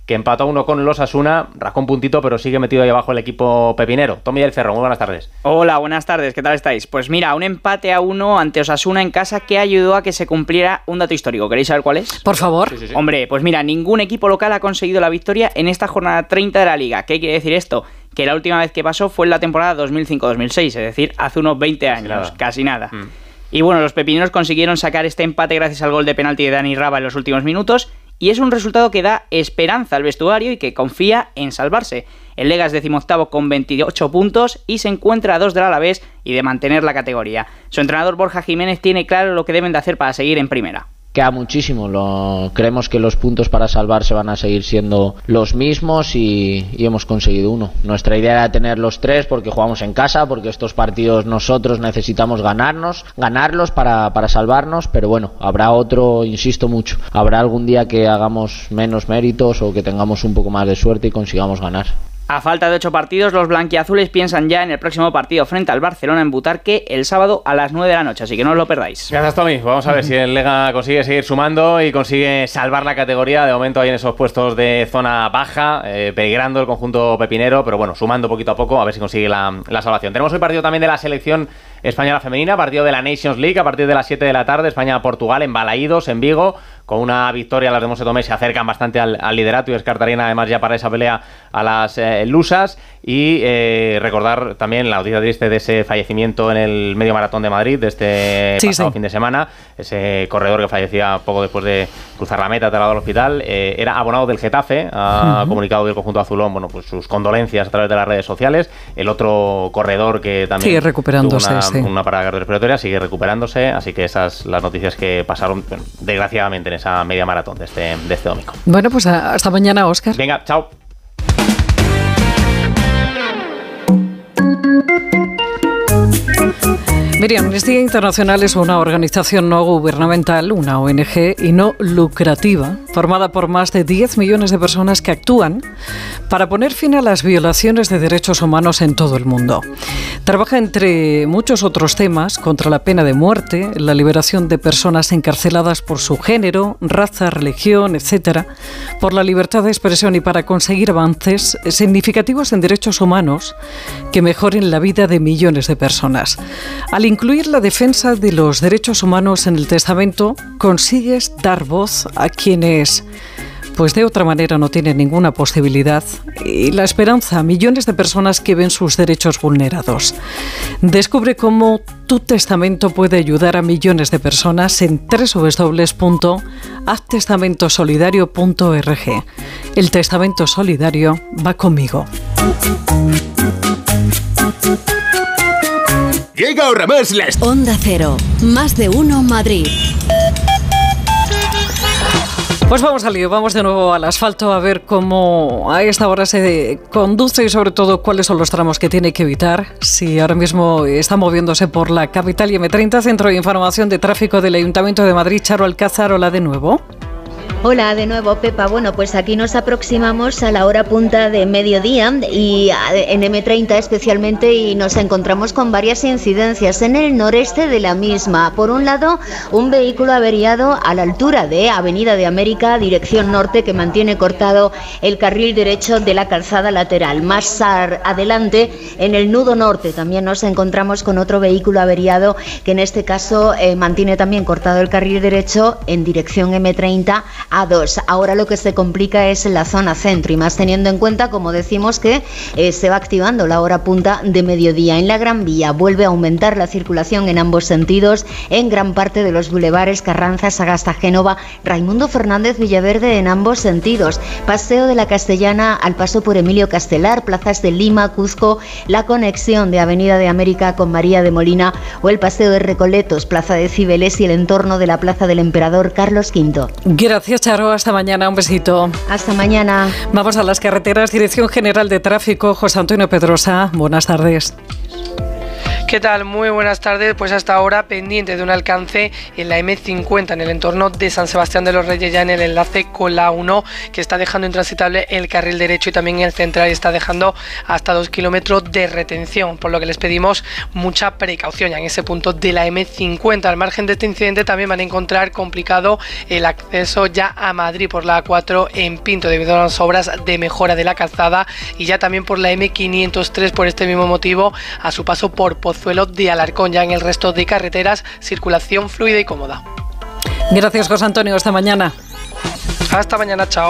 que empató a 1 con el Osasuna, rascó un puntito, pero sigue metido ahí abajo el equipo pepinero. Tommy del Cerro, muy buenas tardes. Hola, buenas tardes, ¿qué tal estáis? Pues mira, un empate a 1 ante Osasuna en casa que ayudó a que se cumpliera un dato histórico. ¿Queréis saber cuál es? Por favor. Sí. Hombre, pues mira, ningún equipo local ha conseguido la victoria en esta jornada 30 de la Liga. ¿Qué quiere decir esto? Que la última vez que pasó fue en la temporada 2005-2006, es decir, hace unos 20 años, casi nada. Y bueno, los pepineros consiguieron sacar este empate gracias al gol de penalti de Dani Raba en los últimos minutos, y es un resultado que da esperanza al vestuario y que confía en salvarse. El Lega es 18º con 28 puntos y se encuentra a 2 del Alavés y de mantener la categoría. Su entrenador Borja Jiménez tiene claro lo que deben de hacer para seguir en primera. Queda muchísimo, creemos que los puntos para salvarse van a seguir siendo los mismos y hemos conseguido uno. Nuestra idea era tener los 3 porque jugamos en casa, porque estos partidos nosotros necesitamos ganarlos para salvarnos, pero bueno, habrá otro, insisto mucho, habrá algún día que hagamos menos méritos o que tengamos un poco más de suerte y consigamos ganar. A falta de 8 partidos, los blanquiazules piensan ya en el próximo partido frente al Barcelona en Butarque el sábado a las 9 de la noche, así que no os lo perdáis. Gracias, Tommy. Vamos a ver si el Lega consigue seguir sumando y consigue salvar la categoría. De momento ahí en esos puestos de zona baja, peligrando el conjunto pepinero, pero bueno, sumando poquito a poco a ver si consigue la salvación. Tenemos hoy partido también de la selección española femenina, partido de la Nations League a partir de las 7 de la tarde, España-Portugal en Balaídos, en Vigo. Con una victoria las de Monse Tomé se acercan bastante al liderato y descartarían además ya para esa pelea a las lusas. Y recordar también la noticia triste de ese fallecimiento en el medio maratón de Madrid de este pasado fin de semana. Ese corredor que fallecía poco después de cruzar la meta, trasladado al hospital, era abonado del Getafe, ha comunicado del conjunto azulón, bueno, pues sus condolencias a través de las redes sociales. El otro corredor que también sigue recuperándose, tuvo una parada cardiorrespiratoria, sigue recuperándose, así que esas las noticias que pasaron, bueno, desgraciadamente en esa media maratón de este domingo. Bueno, pues hasta mañana, Óscar. Venga, chao. Miriam, Amnistía Internacional es una organización no gubernamental, una ONG y no lucrativa, formada por más de 10 millones de personas que actúan para poner fin a las violaciones de derechos humanos en todo el mundo. Trabaja entre muchos otros temas contra la pena de muerte, la liberación de personas encarceladas por su género, raza, religión, etc., por la libertad de expresión y para conseguir avances significativos en derechos humanos que mejoren la vida de millones de personas. Al incluir la defensa de los derechos humanos en el testamento, consigues dar voz a quienes, pues de otra manera, no tienen ninguna posibilidad, y la esperanza a millones de personas que ven sus derechos vulnerados. Descubre cómo tu testamento puede ayudar a millones de personas en www.haztestamentosolidario.org. El testamento solidario va conmigo. Llega Ahorramás Onda Cero, más de uno Madrid. Pues vamos al lío, vamos de nuevo al asfalto a ver cómo a esta hora se conduce y sobre todo cuáles son los tramos que tiene que evitar. Si ahora mismo está moviéndose por la capital y M30, Centro de Información de Tráfico del Ayuntamiento de Madrid, Charo Alcázar, hola de nuevo. Hola de nuevo, Pepa. Bueno, pues aquí nos aproximamos a la hora punta de mediodía y en M30 especialmente, y nos encontramos con varias incidencias en el noreste de la misma. Por un lado, un vehículo averiado a la altura de Avenida de América, dirección norte, que mantiene cortado el carril derecho de la calzada lateral. Más adelante, en el nudo norte, también nos encontramos con otro vehículo averiado que en este caso mantiene también cortado el carril derecho en dirección M30 A2. Ahora lo que se complica es en la zona centro y más teniendo en cuenta, como decimos, que se va activando la hora punta de mediodía. En la Gran Vía vuelve a aumentar la circulación en ambos sentidos en gran parte de los bulevares Carranza, Sagasta, Génova, Raimundo Fernández, Villaverde en ambos sentidos. Paseo de la Castellana al paso por Emilio Castelar, plazas de Lima, Cuzco, la conexión de Avenida de América con María de Molina o el paseo de Recoletos, Plaza de Cibeles y el entorno de la Plaza del Emperador Carlos V. Gracias, Charo. Hasta mañana. Un besito. Hasta mañana. Vamos a las carreteras. Dirección General de Tráfico, José Antonio Pedrosa. Buenas tardes. ¿Qué tal? Muy buenas tardes. Pues hasta ahora pendiente de un alcance en la M50 en el entorno de San Sebastián de los Reyes, ya en el enlace con la 1, que está dejando intransitable el carril derecho, y también el central está dejando hasta 2 kilómetros de retención, por lo que les pedimos mucha precaución ya en ese punto de la M50. Al margen de este incidente también van a encontrar complicado el acceso ya a Madrid por la A4 en Pinto debido a las obras de mejora de la calzada, y ya también por la M503 por este mismo motivo a su paso por Pozuelo de Alarcón. Ya en el resto de carreteras, circulación fluida y cómoda. Gracias, José Antonio. Hasta mañana. Hasta mañana, chao.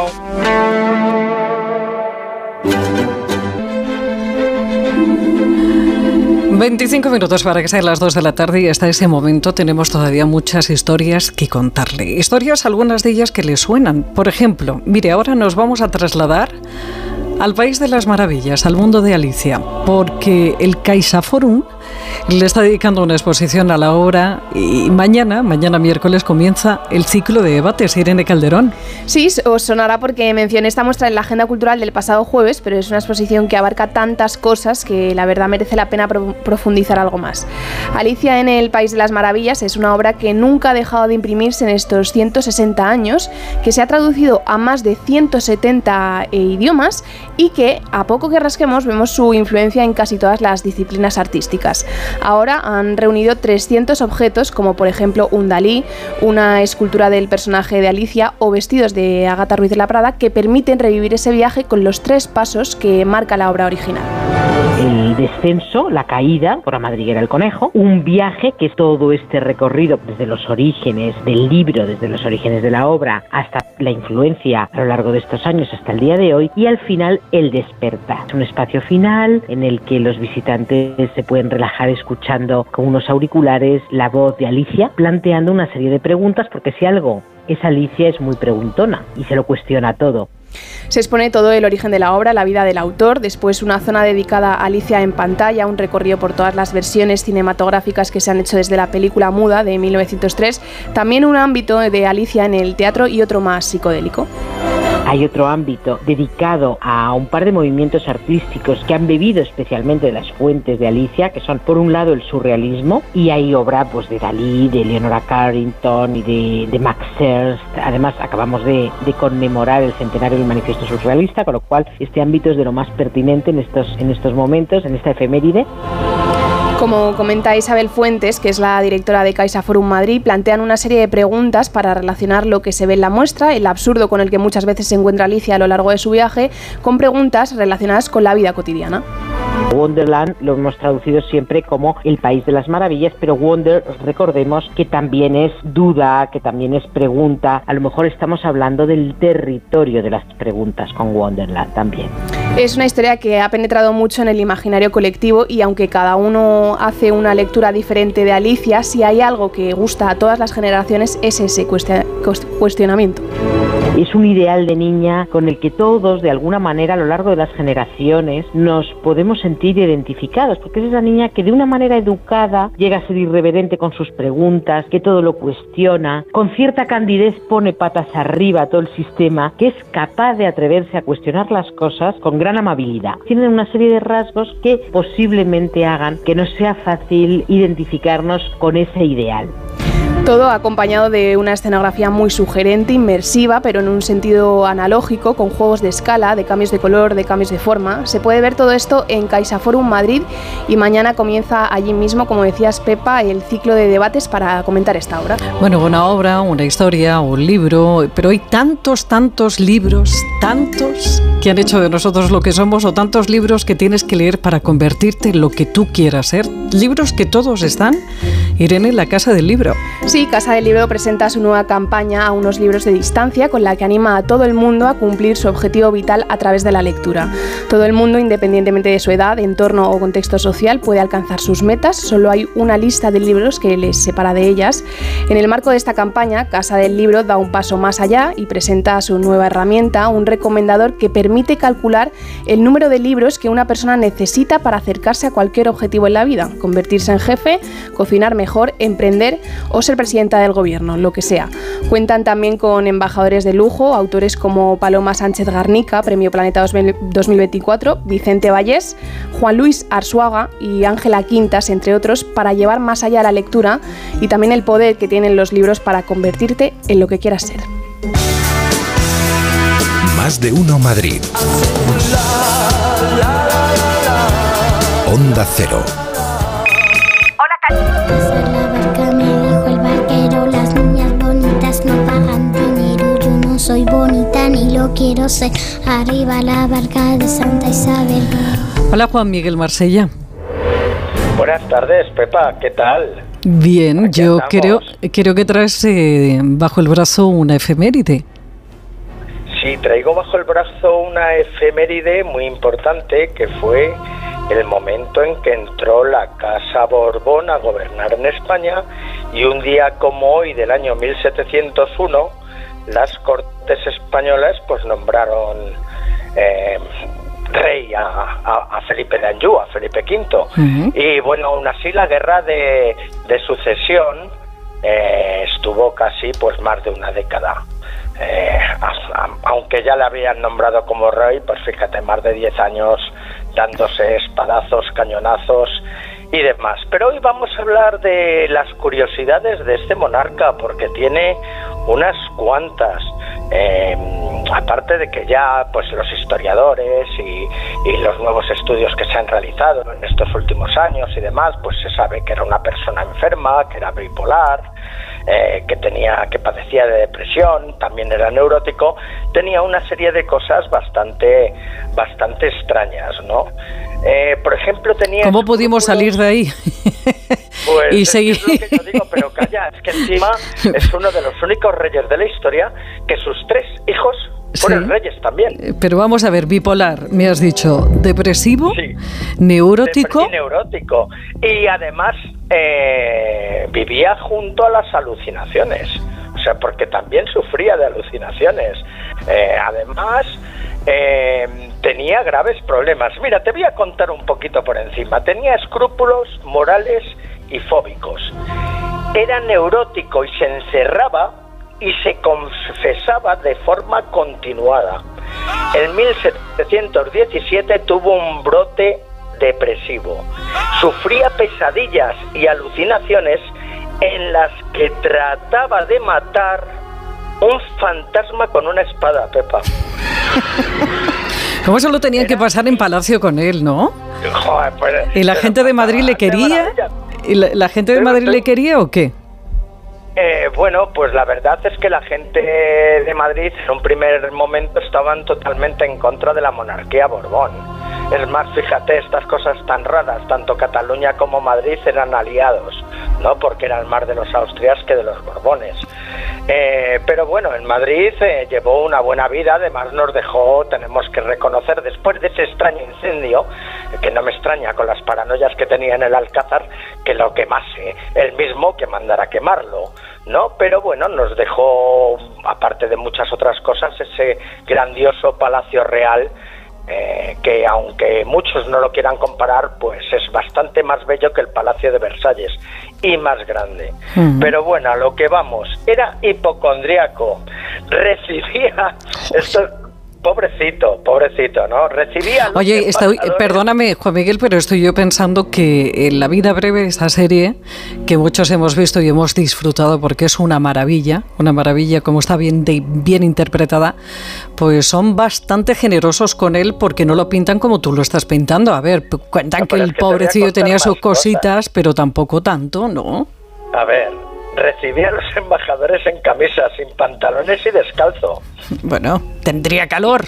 ...25 minutos para que sean las 2 de la tarde, y hasta ese momento tenemos todavía muchas historias que contarle. Historias, algunas de ellas que le suenan. Por ejemplo, mire, ahora nos vamos a trasladar al País de las Maravillas, al mundo de Alicia, porque el CaixaForum le está dedicando una exposición a la obra, y mañana miércoles comienza el ciclo de debates. Irene Calderón. Sí, os sonará porque mencioné esta muestra en la agenda cultural del pasado jueves, pero es una exposición que abarca tantas cosas que la verdad merece la pena profundizar algo más. Alicia en el País de las Maravillas es una obra que nunca ha dejado de imprimirse en estos 160 años, que se ha traducido a más de 170 idiomas y que, a poco que rasquemos, vemos su influencia en casi todas las disciplinas artísticas. Ahora han reunido 300 objetos, como por ejemplo un Dalí, una escultura del personaje de Alicia o vestidos de Ágata Ruiz de la Prada, que permiten revivir ese viaje con los 3 pasos que marca la obra original. El descenso, la caída por la madriguera del conejo, un viaje que es todo este recorrido desde los orígenes del libro, desde los orígenes de la obra, hasta la influencia a lo largo de estos años hasta el día de hoy, y al final el despertar. Es un espacio final en el que los visitantes se pueden relajar escuchando con unos auriculares la voz de Alicia, planteando una serie de preguntas, porque si algo es Alicia es muy preguntona y se lo cuestiona todo. Se expone todo el origen de la obra, la vida del autor, después una zona dedicada a Alicia en pantalla, un recorrido por todas las versiones cinematográficas que se han hecho desde la película muda de 1903, también un ámbito de Alicia en el teatro y otro más psicodélico. Hay otro ámbito dedicado a un par de movimientos artísticos que han bebido especialmente de las fuentes de Alicia, que son por un lado el surrealismo, y hay obra pues de Dalí, de Leonora Carrington y de Max Ernst. Además acabamos de conmemorar el centenario del manifiesto surrealista, con lo cual este ámbito es de lo más pertinente en estos momentos, en esta efeméride. Como comenta Isabel Fuentes, que es la directora de CaixaForum Madrid, plantean una serie de preguntas para relacionar lo que se ve en la muestra, el absurdo con el que muchas veces se encuentra Alicia a lo largo de su viaje, con preguntas relacionadas con la vida cotidiana. Wonderland lo hemos traducido siempre como el País de las Maravillas, pero Wonder, recordemos que también es duda, que también es pregunta. A lo mejor estamos hablando del territorio de las preguntas con Wonderland también. Es una historia que ha penetrado mucho en el imaginario colectivo, y aunque cada uno hace una lectura diferente de Alicia, si hay algo que gusta a todas las generaciones es ese cuestionamiento. Es un ideal de niña con el que todos, de alguna manera, a lo largo de las generaciones, nos podemos sentir identificados, porque es esa niña que de una manera educada llega a ser irreverente con sus preguntas, que todo lo cuestiona, con cierta candidez pone patas arriba a todo el sistema, que es capaz de atreverse a cuestionar las cosas con gran amabilidad. Tienen una serie de rasgos que posiblemente hagan que no sea fácil identificarnos con ese ideal. Todo acompañado de una escenografía muy sugerente, inmersiva, pero en un sentido analógico, con juegos de escala, de cambios de color, de cambios de forma. Se puede ver todo esto en CaixaForum Madrid, y mañana comienza allí mismo, como decías, Pepa, el ciclo de debates para comentar esta obra. Bueno, una obra, una historia, un libro, pero hay tantos libros, tantos que han hecho de nosotros lo que somos, o tantos libros que tienes que leer para convertirte en lo que tú quieras ser. Libros que todos están, Irene, en la Casa del Libro. Sí, Casa del Libro presenta su nueva campaña A unos libros de distancia, con la que anima a todo el mundo a cumplir su objetivo vital a través de la lectura. Todo el mundo, independientemente de su edad, entorno o contexto social, puede alcanzar sus metas. Solo hay una lista de libros que les separa de ellas. En el marco de esta campaña, Casa del Libro da un paso más allá y presenta su nueva herramienta, un recomendador que permite calcular el número de libros que una persona necesita para acercarse a cualquier objetivo en la vida. convertirse en jefe, cocinar mejor, emprender o ser presidenta del gobierno, lo que sea. Cuentan también con embajadores de lujo, autores como Paloma Sánchez Garnica, Premio Planeta 2024, Vicente Vallés, Juan Luis Arzuaga y Ángela Quintas, entre otros, para llevar más allá la lectura y también el poder que tienen los libros para convertirte en lo que quieras ser. Más de uno Madrid. Onda Cero. Soy bonita ni lo quiero ser. Arriba la barca de Santa Isabel. Hola, Juan Miguel Marsella. Buenas tardes, Pepa, ¿qué tal? Bien, Aquí yo andamos. creo que traes bajo el brazo una efeméride. Sí, traigo bajo el brazo una efeméride muy importante que fue el momento en que entró la Casa Borbón a gobernar en España, y un día como hoy del año 1701 las Cortes españolas pues nombraron rey a Felipe de Anjou, a Felipe V. Y bueno, aún así la guerra de sucesión estuvo casi pues más de una década. Aunque ya le habían nombrado como rey, pues fíjate, más de 10 años dándose espadazos, cañonazos y demás. Pero hoy vamos a hablar de las curiosidades de este monarca, porque tiene unas cuantas. Aparte de que ya pues los historiadores y los nuevos estudios que se han realizado en estos últimos años y demás, pues se sabe que era una persona enferma, que era bipolar, que padecía de depresión, también era neurótico, tenía una serie de cosas bastante extrañas, ¿no? Por ejemplo, tenía... ¿Cómo pudimos salir de ahí? Pues y seguir. Es lo que yo digo, pero calla, es que encima es uno de los únicos reyes de la historia que sus 3 hijos fueron reyes también. Pero vamos a ver, bipolar, me has dicho, depresivo, sí. Neurótico. Y neurótico. Y además vivía junto a las alucinaciones, o sea, porque también sufría de alucinaciones. Además... tenía graves problemas. Mira, te voy a contar un poquito por encima. Tenía escrúpulos morales y fóbicos. Era neurótico y se encerraba y se confesaba de forma continuada. En 1717 tuvo un brote depresivo. Sufría pesadillas y alucinaciones en las que trataba de matar un fantasma con una espada, Pepa. ¿Cómo se lo tenían que pasar en Palacio con él, no? Joder, pues, ¿Y la gente de Madrid le quería? ¿Y la gente de Madrid le quería o qué? Bueno, pues la verdad es que la gente de Madrid en un primer momento estaban totalmente en contra de la monarquía Borbón. Es más, fíjate, estas cosas tan raras, tanto Cataluña como Madrid eran aliados, ¿no? Porque eran más de los austrias que de los Borbones. Pero bueno, en Madrid llevó una buena vida, además nos dejó, tenemos que reconocer, después de ese extraño incendio, que no me extraña con las paranoias que tenía en el Alcázar, que lo quemase él mismo, que mandara quemarlo, ¿no? Pero bueno, nos dejó, aparte de muchas otras cosas, ese grandioso Palacio Real, que aunque muchos no lo quieran comparar, pues es bastante más bello que el Palacio de Versalles y más grande. Pero bueno, a lo que vamos, era hipocondríaco, recibía esto, pobrecito, ¿no? Recibía... Oye, perdóname, Juan Miguel, pero estoy yo pensando que en La vida breve, esa serie que muchos hemos visto y hemos disfrutado porque es una maravilla como está bien interpretada, pues son bastante generosos con él porque no lo pintan como tú lo estás pintando. A ver, cuentan que el pobrecillo tenía sus cositas, pero tampoco tanto, ¿no? A ver, recibía a los embajadores en camisa, sin pantalones y descalzo. Bueno, tendría calor.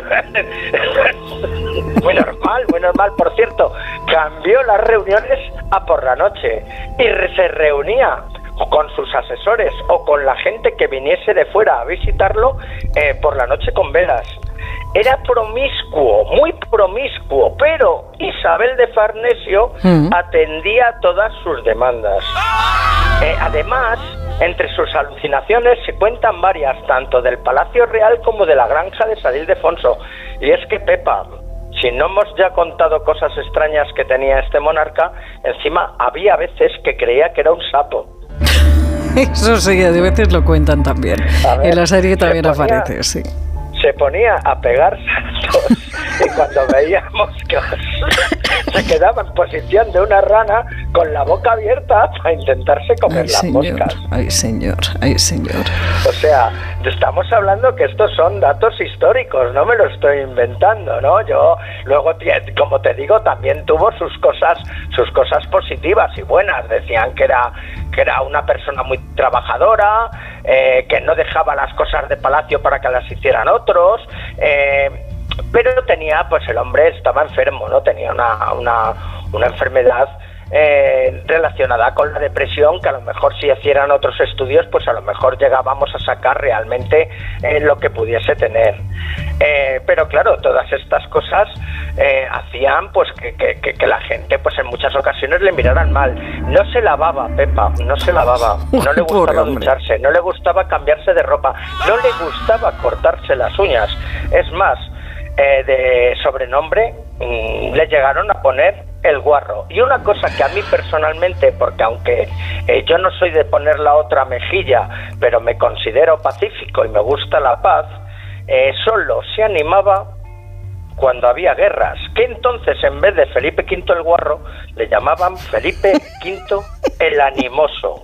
Muy normal. Por cierto, cambió las reuniones a por la noche y se reunía con sus asesores o con la gente que viniese de fuera a visitarlo por la noche con velas. Era promiscuo, muy promiscuo, pero Isabel de Farnesio atendía todas sus demandas. Además, entre sus alucinaciones se cuentan varias, tanto del Palacio Real como de la granja de San Ildefonso. Y es que, Pepa, Si no hemos ya contado cosas extrañas que tenía este monarca, encima había veces que creía que era un sapo. Eso sí, de veces lo cuentan también. En la serie también aparece, sí. Se ponía a pegar saltos y cuando veíamos que se quedaba en posición de una rana con la boca abierta para intentarse comer las moscas. Ay, señor, ay, señor. O sea, estamos hablando que estos son datos históricos, no me lo estoy inventando, ¿no? Yo luego, como te digo, también tuvo sus cosas positivas y buenas. Decían que era una persona muy trabajadora, que no dejaba las cosas de palacio para que las hicieran otros, pero tenía, pues el hombre estaba enfermo, ¿no? Tenía una enfermedad relacionada con la depresión, que a lo mejor si hicieran otros estudios, pues a lo mejor llegábamos a sacar realmente lo que pudiese tener. Pero claro, todas estas cosas hacían pues que la gente pues en muchas ocasiones le miraran mal. No se lavaba, Pepa, no se lavaba, no le gustaba ducharse, no le gustaba cambiarse de ropa, no le gustaba cortarse las uñas. Es más, de sobrenombre le llegaron a poner el guarro. Y una cosa que a mí personalmente, porque aunque yo no soy de poner la otra mejilla, pero me considero pacífico y me gusta la paz, solo se animaba cuando había guerras, que entonces en vez de Felipe V el guarro, le llamaban Felipe V el animoso.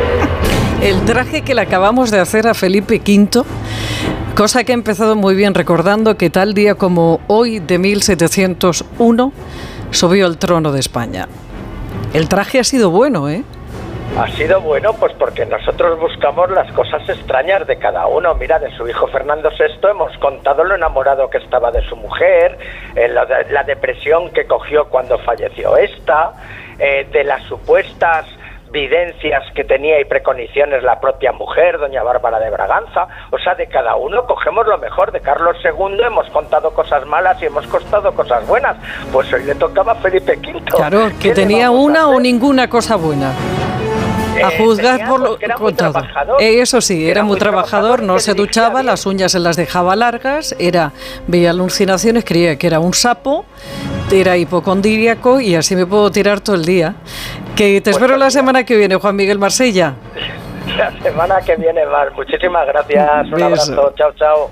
El traje que le acabamos de hacer a Felipe V, cosa que ha empezado muy bien recordando que tal día como hoy de 1701 subió al trono de España. El traje ha sido bueno, ¿eh? Ha sido bueno, pues porque nosotros buscamos las cosas extrañas de cada uno. Mira, de su hijo Fernando VI hemos contado lo enamorado que estaba de su mujer, la depresión que cogió cuando falleció esta, de las supuestas videncias que tenía y preconiciones la propia mujer, doña Bárbara de Braganza. O sea, de cada uno cogemos lo mejor. De Carlos II hemos contado cosas malas y hemos contado cosas buenas. Pues hoy le tocaba a Felipe V. Claro, que tenía una o ninguna cosa buena. A juzgar por lo contado. Eso sí, era muy trabajador, no se duchaba, las uñas se las dejaba largas, veía alucinaciones, creía que era un sapo, era hipocondríaco y así me puedo tirar todo el día. Que te espero la semana que viene, Juan Miguel Marsella. La semana que viene más. Muchísimas gracias. Un abrazo. Chao, chao.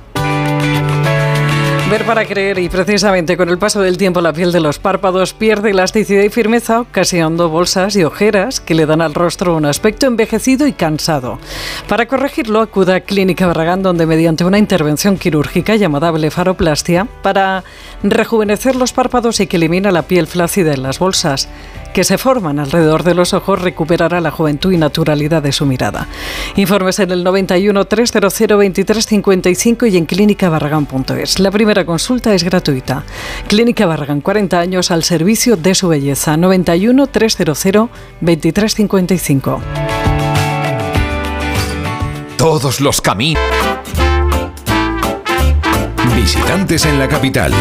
Ver para creer, y precisamente con el paso del tiempo la piel de los párpados pierde elasticidad y firmeza, ocasionando bolsas y ojeras que le dan al rostro un aspecto envejecido y cansado. Para corregirlo, acuda a Clínica Barragán, donde mediante una intervención quirúrgica llamada blefaroplastia, para rejuvenecer los párpados y que elimina la piel flácida en las bolsas que se forman alrededor de los ojos, recuperará la juventud y naturalidad de su mirada. Informes en el 91 300 23 55 y en clínicabarragán.es. La primera consulta es gratuita. Clínica Barragán, 40 años al servicio de su belleza. 91 300 23 55. Todos los caminos. Visitantes en la capital.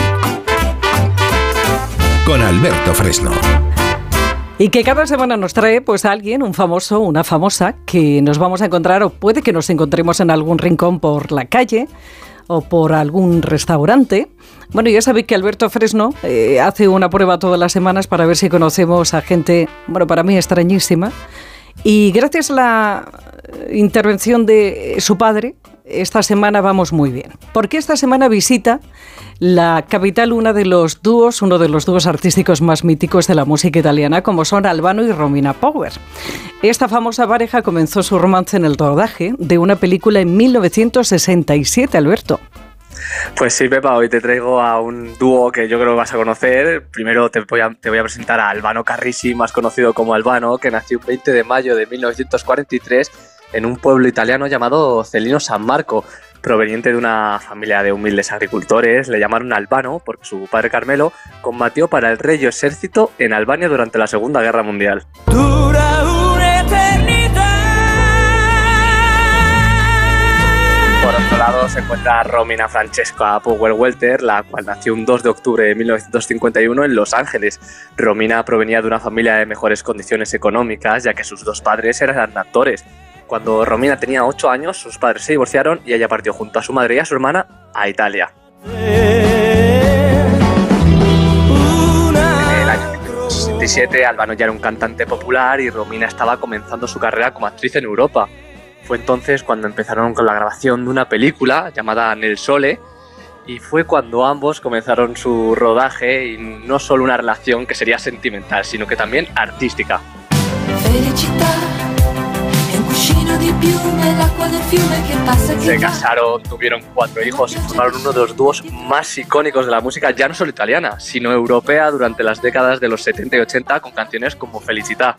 Con Alberto Fresno. Y que cada semana nos trae pues a alguien, un famoso, una famosa, que nos vamos a encontrar o puede que nos encontremos en algún rincón por la calle o por algún restaurante. Bueno, ya sabéis que Alberto Fresno hace una prueba todas las semanas para ver si conocemos a gente, bueno, para mí extrañísima. Y gracias a la intervención de su padre, esta semana vamos muy bien. Porque esta semana visita la capital uno de los dúos artísticos más míticos de la música italiana, como son Albano y Romina Power. Esta famosa pareja comenzó su romance en el rodaje de una película en 1967, Alberto. Pues sí, Pepa, hoy te traigo a un dúo que yo creo que vas a conocer. Primero te voy a presentar a Albano Carrisi, más conocido como Albano, que nació el 20 de mayo de 1943 en un pueblo italiano llamado Celino San Marco. Proveniente de una familia de humildes agricultores, le llamaron Albano porque su padre Carmelo combatió para el Regio Ejército en Albania durante la Segunda Guerra Mundial. Dura una eternidad. Por otro lado se encuentra Romina Francesca Power Welter, la cual nació un 2 de octubre de 1951 en Los Ángeles. Romina provenía de una familia de mejores condiciones económicas, ya que sus dos padres eran actores. Cuando Romina tenía 8 años, sus padres se divorciaron y ella partió junto a su madre y a su hermana a Italia. 2017 Albano ya era un cantante popular y Romina estaba comenzando su carrera como actriz en Europa. Fue entonces cuando empezaron con la grabación de una película llamada Nel Sole, y fue cuando ambos comenzaron su rodaje, y no solo una relación que sería sentimental, sino que también artística. Se casaron, tuvieron 4 hijos y formaron uno de los dúos más icónicos de la música, ya no solo italiana, sino europea, durante las décadas de los 70 y 80, con canciones como Felicità.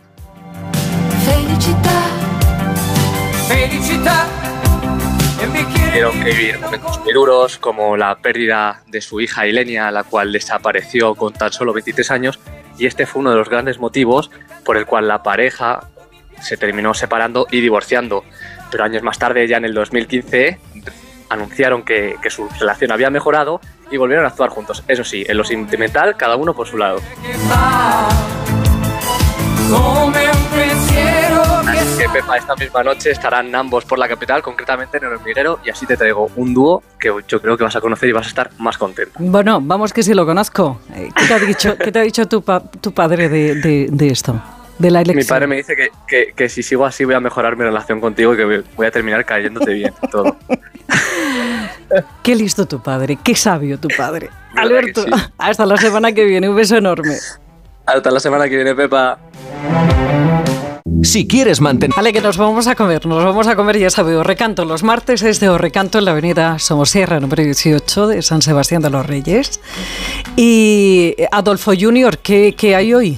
Tuvieron que vivir momentos muy duros, como la pérdida de su hija Ilenia, la cual desapareció con tan solo 23 años, y este fue uno de los grandes motivos por el cual la pareja se terminó separando y divorciando. Pero años más tarde, ya en el 2015, anunciaron que su relación había mejorado y volvieron a actuar juntos. Eso sí, en lo sentimental, cada uno por su lado. Así que, Pepa, esta misma noche estarán ambos por la capital, concretamente en el Hormiguero, y así te traigo un dúo que yo creo que vas a conocer y vas a estar más contenta. Bueno, vamos que sí lo conozco. ¿Qué te ha dicho tu padre de esto? De la elección. Mi padre me dice que si sigo así voy a mejorar mi relación contigo y que voy a terminar cayéndote bien todo. Qué listo tu padre, qué sabio tu padre. Alberto, sí. Hasta la semana que viene, un beso enorme. Hasta la semana que viene, Pepa. Si quieres mantener... Vale, que nos vamos a comer, ya sabes, Recanto. Los martes es de Recanto en la avenida Somosierra, número 18 de San Sebastián de los Reyes. Y Adolfo Junior, ¿qué hay hoy?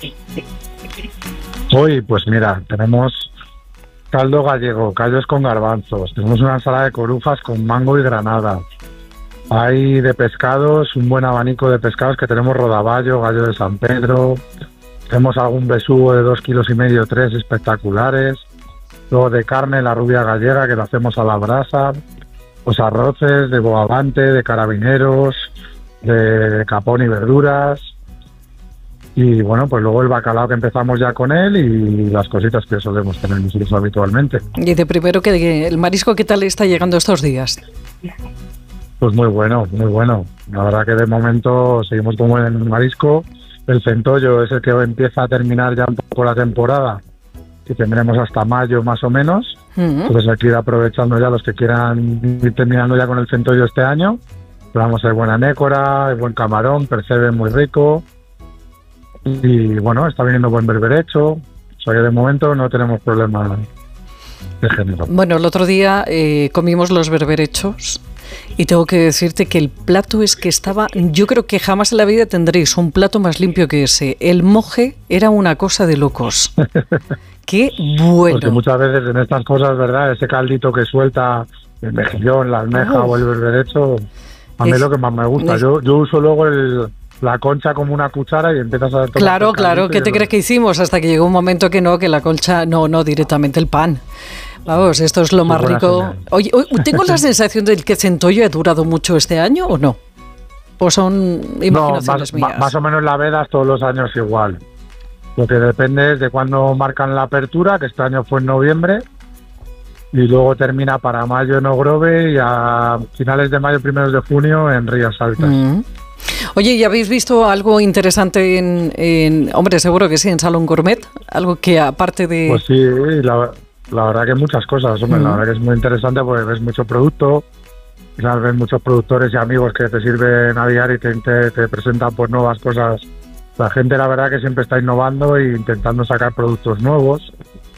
Hoy, pues mira, tenemos caldo gallego, callos con garbanzos, tenemos una ensalada de corufas con mango y granada. Hay de pescados, un buen abanico de pescados, que tenemos rodaballo, gallo de San Pedro, tenemos algún besugo de 2,5 kilos, 3 espectaculares. Luego de carne, la rubia gallega, que lo hacemos a la brasa, los arroces de bogavante, de carabineros, de capón y verduras. Y bueno, pues luego el bacalao, que empezamos ya con él, y las cositas que solemos tener nosotros habitualmente. Y de primero, que el marisco, ¿qué tal está llegando estos días? Pues muy bueno, muy bueno. La verdad que de momento seguimos con buen marisco. El centollo es el que empieza a terminar ya un poco la temporada, que tendremos hasta mayo más o menos. Entonces hay que ir aprovechando ya los que quieran ir terminando ya con el centollo este año. Pero vamos, hay buena nécora, hay buen camarón, percebe muy rico. Y bueno, está viniendo buen berberecho, o sea que de momento no tenemos problemas de género. Bueno, el otro día comimos los berberechos y tengo que decirte que el plato es que estaba, yo creo que jamás en la vida tendréis un plato más limpio que ese. El moje era una cosa de locos. ¡Qué bueno! Porque muchas veces en estas cosas, ¿verdad? Ese caldito que suelta el mejillón, la almeja o el berberecho, a mí es lo que más me gusta. Yo uso luego la concha como una cuchara y empiezas a... Claro, ¿qué te crees que hicimos? Hasta que llegó un momento que la concha, no, directamente el pan. Vamos, esto es lo más rico. Oye, ¿tengo la sensación de que el centollo ha durado mucho este año o no? ¿O son imaginaciones mías? Más o menos la vedas todos los años igual. Lo que depende es de cuándo marcan la apertura, que este año fue en noviembre, y luego termina para mayo en Ogrove y a finales de mayo, primeros de junio en Rías Altas. Oye, ¿y habéis visto algo interesante en hombre, seguro que sí, en Salón Gourmet? Algo que aparte de... Pues sí, la verdad que muchas cosas, hombre, la verdad que es muy interesante porque ves mucho producto, ves muchos productores y amigos que te sirven a diario y te presentan pues nuevas cosas. La gente, la verdad que siempre está innovando e intentando sacar productos nuevos.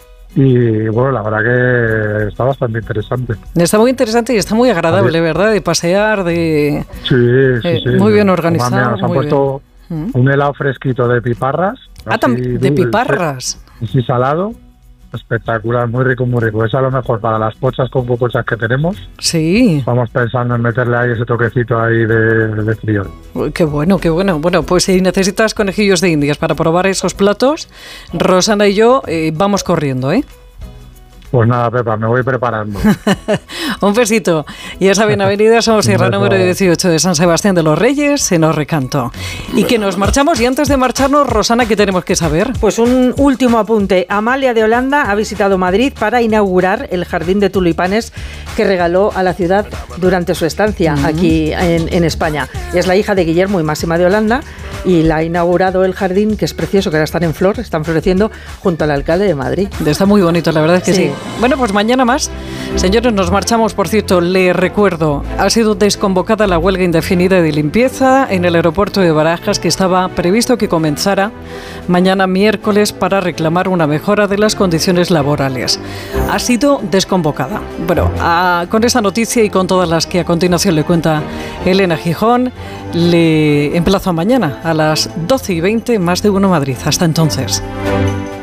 Y bueno, la verdad que está bastante interesante. Está muy interesante y está muy agradable, ¿verdad? De pasear, de... Sí. Muy bien organizado. Nos han puesto un helado fresquito de piparras. De piparras. Sí, salado. Espectacular, muy rico, muy rico. Es a lo mejor para las pochas con cocochas que tenemos. Sí. Vamos pensando en meterle ahí ese toquecito ahí de frío. Uy, qué bueno, qué bueno. Bueno, pues si necesitas conejillos de Indias para probar esos platos, Rosana y yo vamos corriendo, ¿eh? Pues nada, Pepa, me voy preparando. Un besito. Y esa bien avenida Somosierra número 18 de San Sebastián de los Reyes, en Recanto. Y que nos marchamos, y antes de marcharnos, Rosana, ¿qué tenemos que saber? Pues un último apunte. Amalia de Holanda ha visitado Madrid para inaugurar el jardín de tulipanes que regaló a la ciudad durante su estancia aquí en España. Es la hija de Guillermo y Máxima de Holanda, y la ha inaugurado el jardín, que es precioso, que ahora están en flor, están floreciendo junto al alcalde de Madrid. Está muy bonito, la verdad es que sí. Bueno, pues mañana más. Señores, nos marchamos. Por cierto, le recuerdo, ha sido desconvocada la huelga indefinida de limpieza en el aeropuerto de Barajas, que estaba previsto que comenzara mañana miércoles para reclamar una mejora de las condiciones laborales. Ha sido desconvocada. Bueno, con esa noticia y con todas las que a continuación le cuenta Elena Gijón, le emplazo mañana a las 12:20, Más de Uno Madrid. Hasta entonces.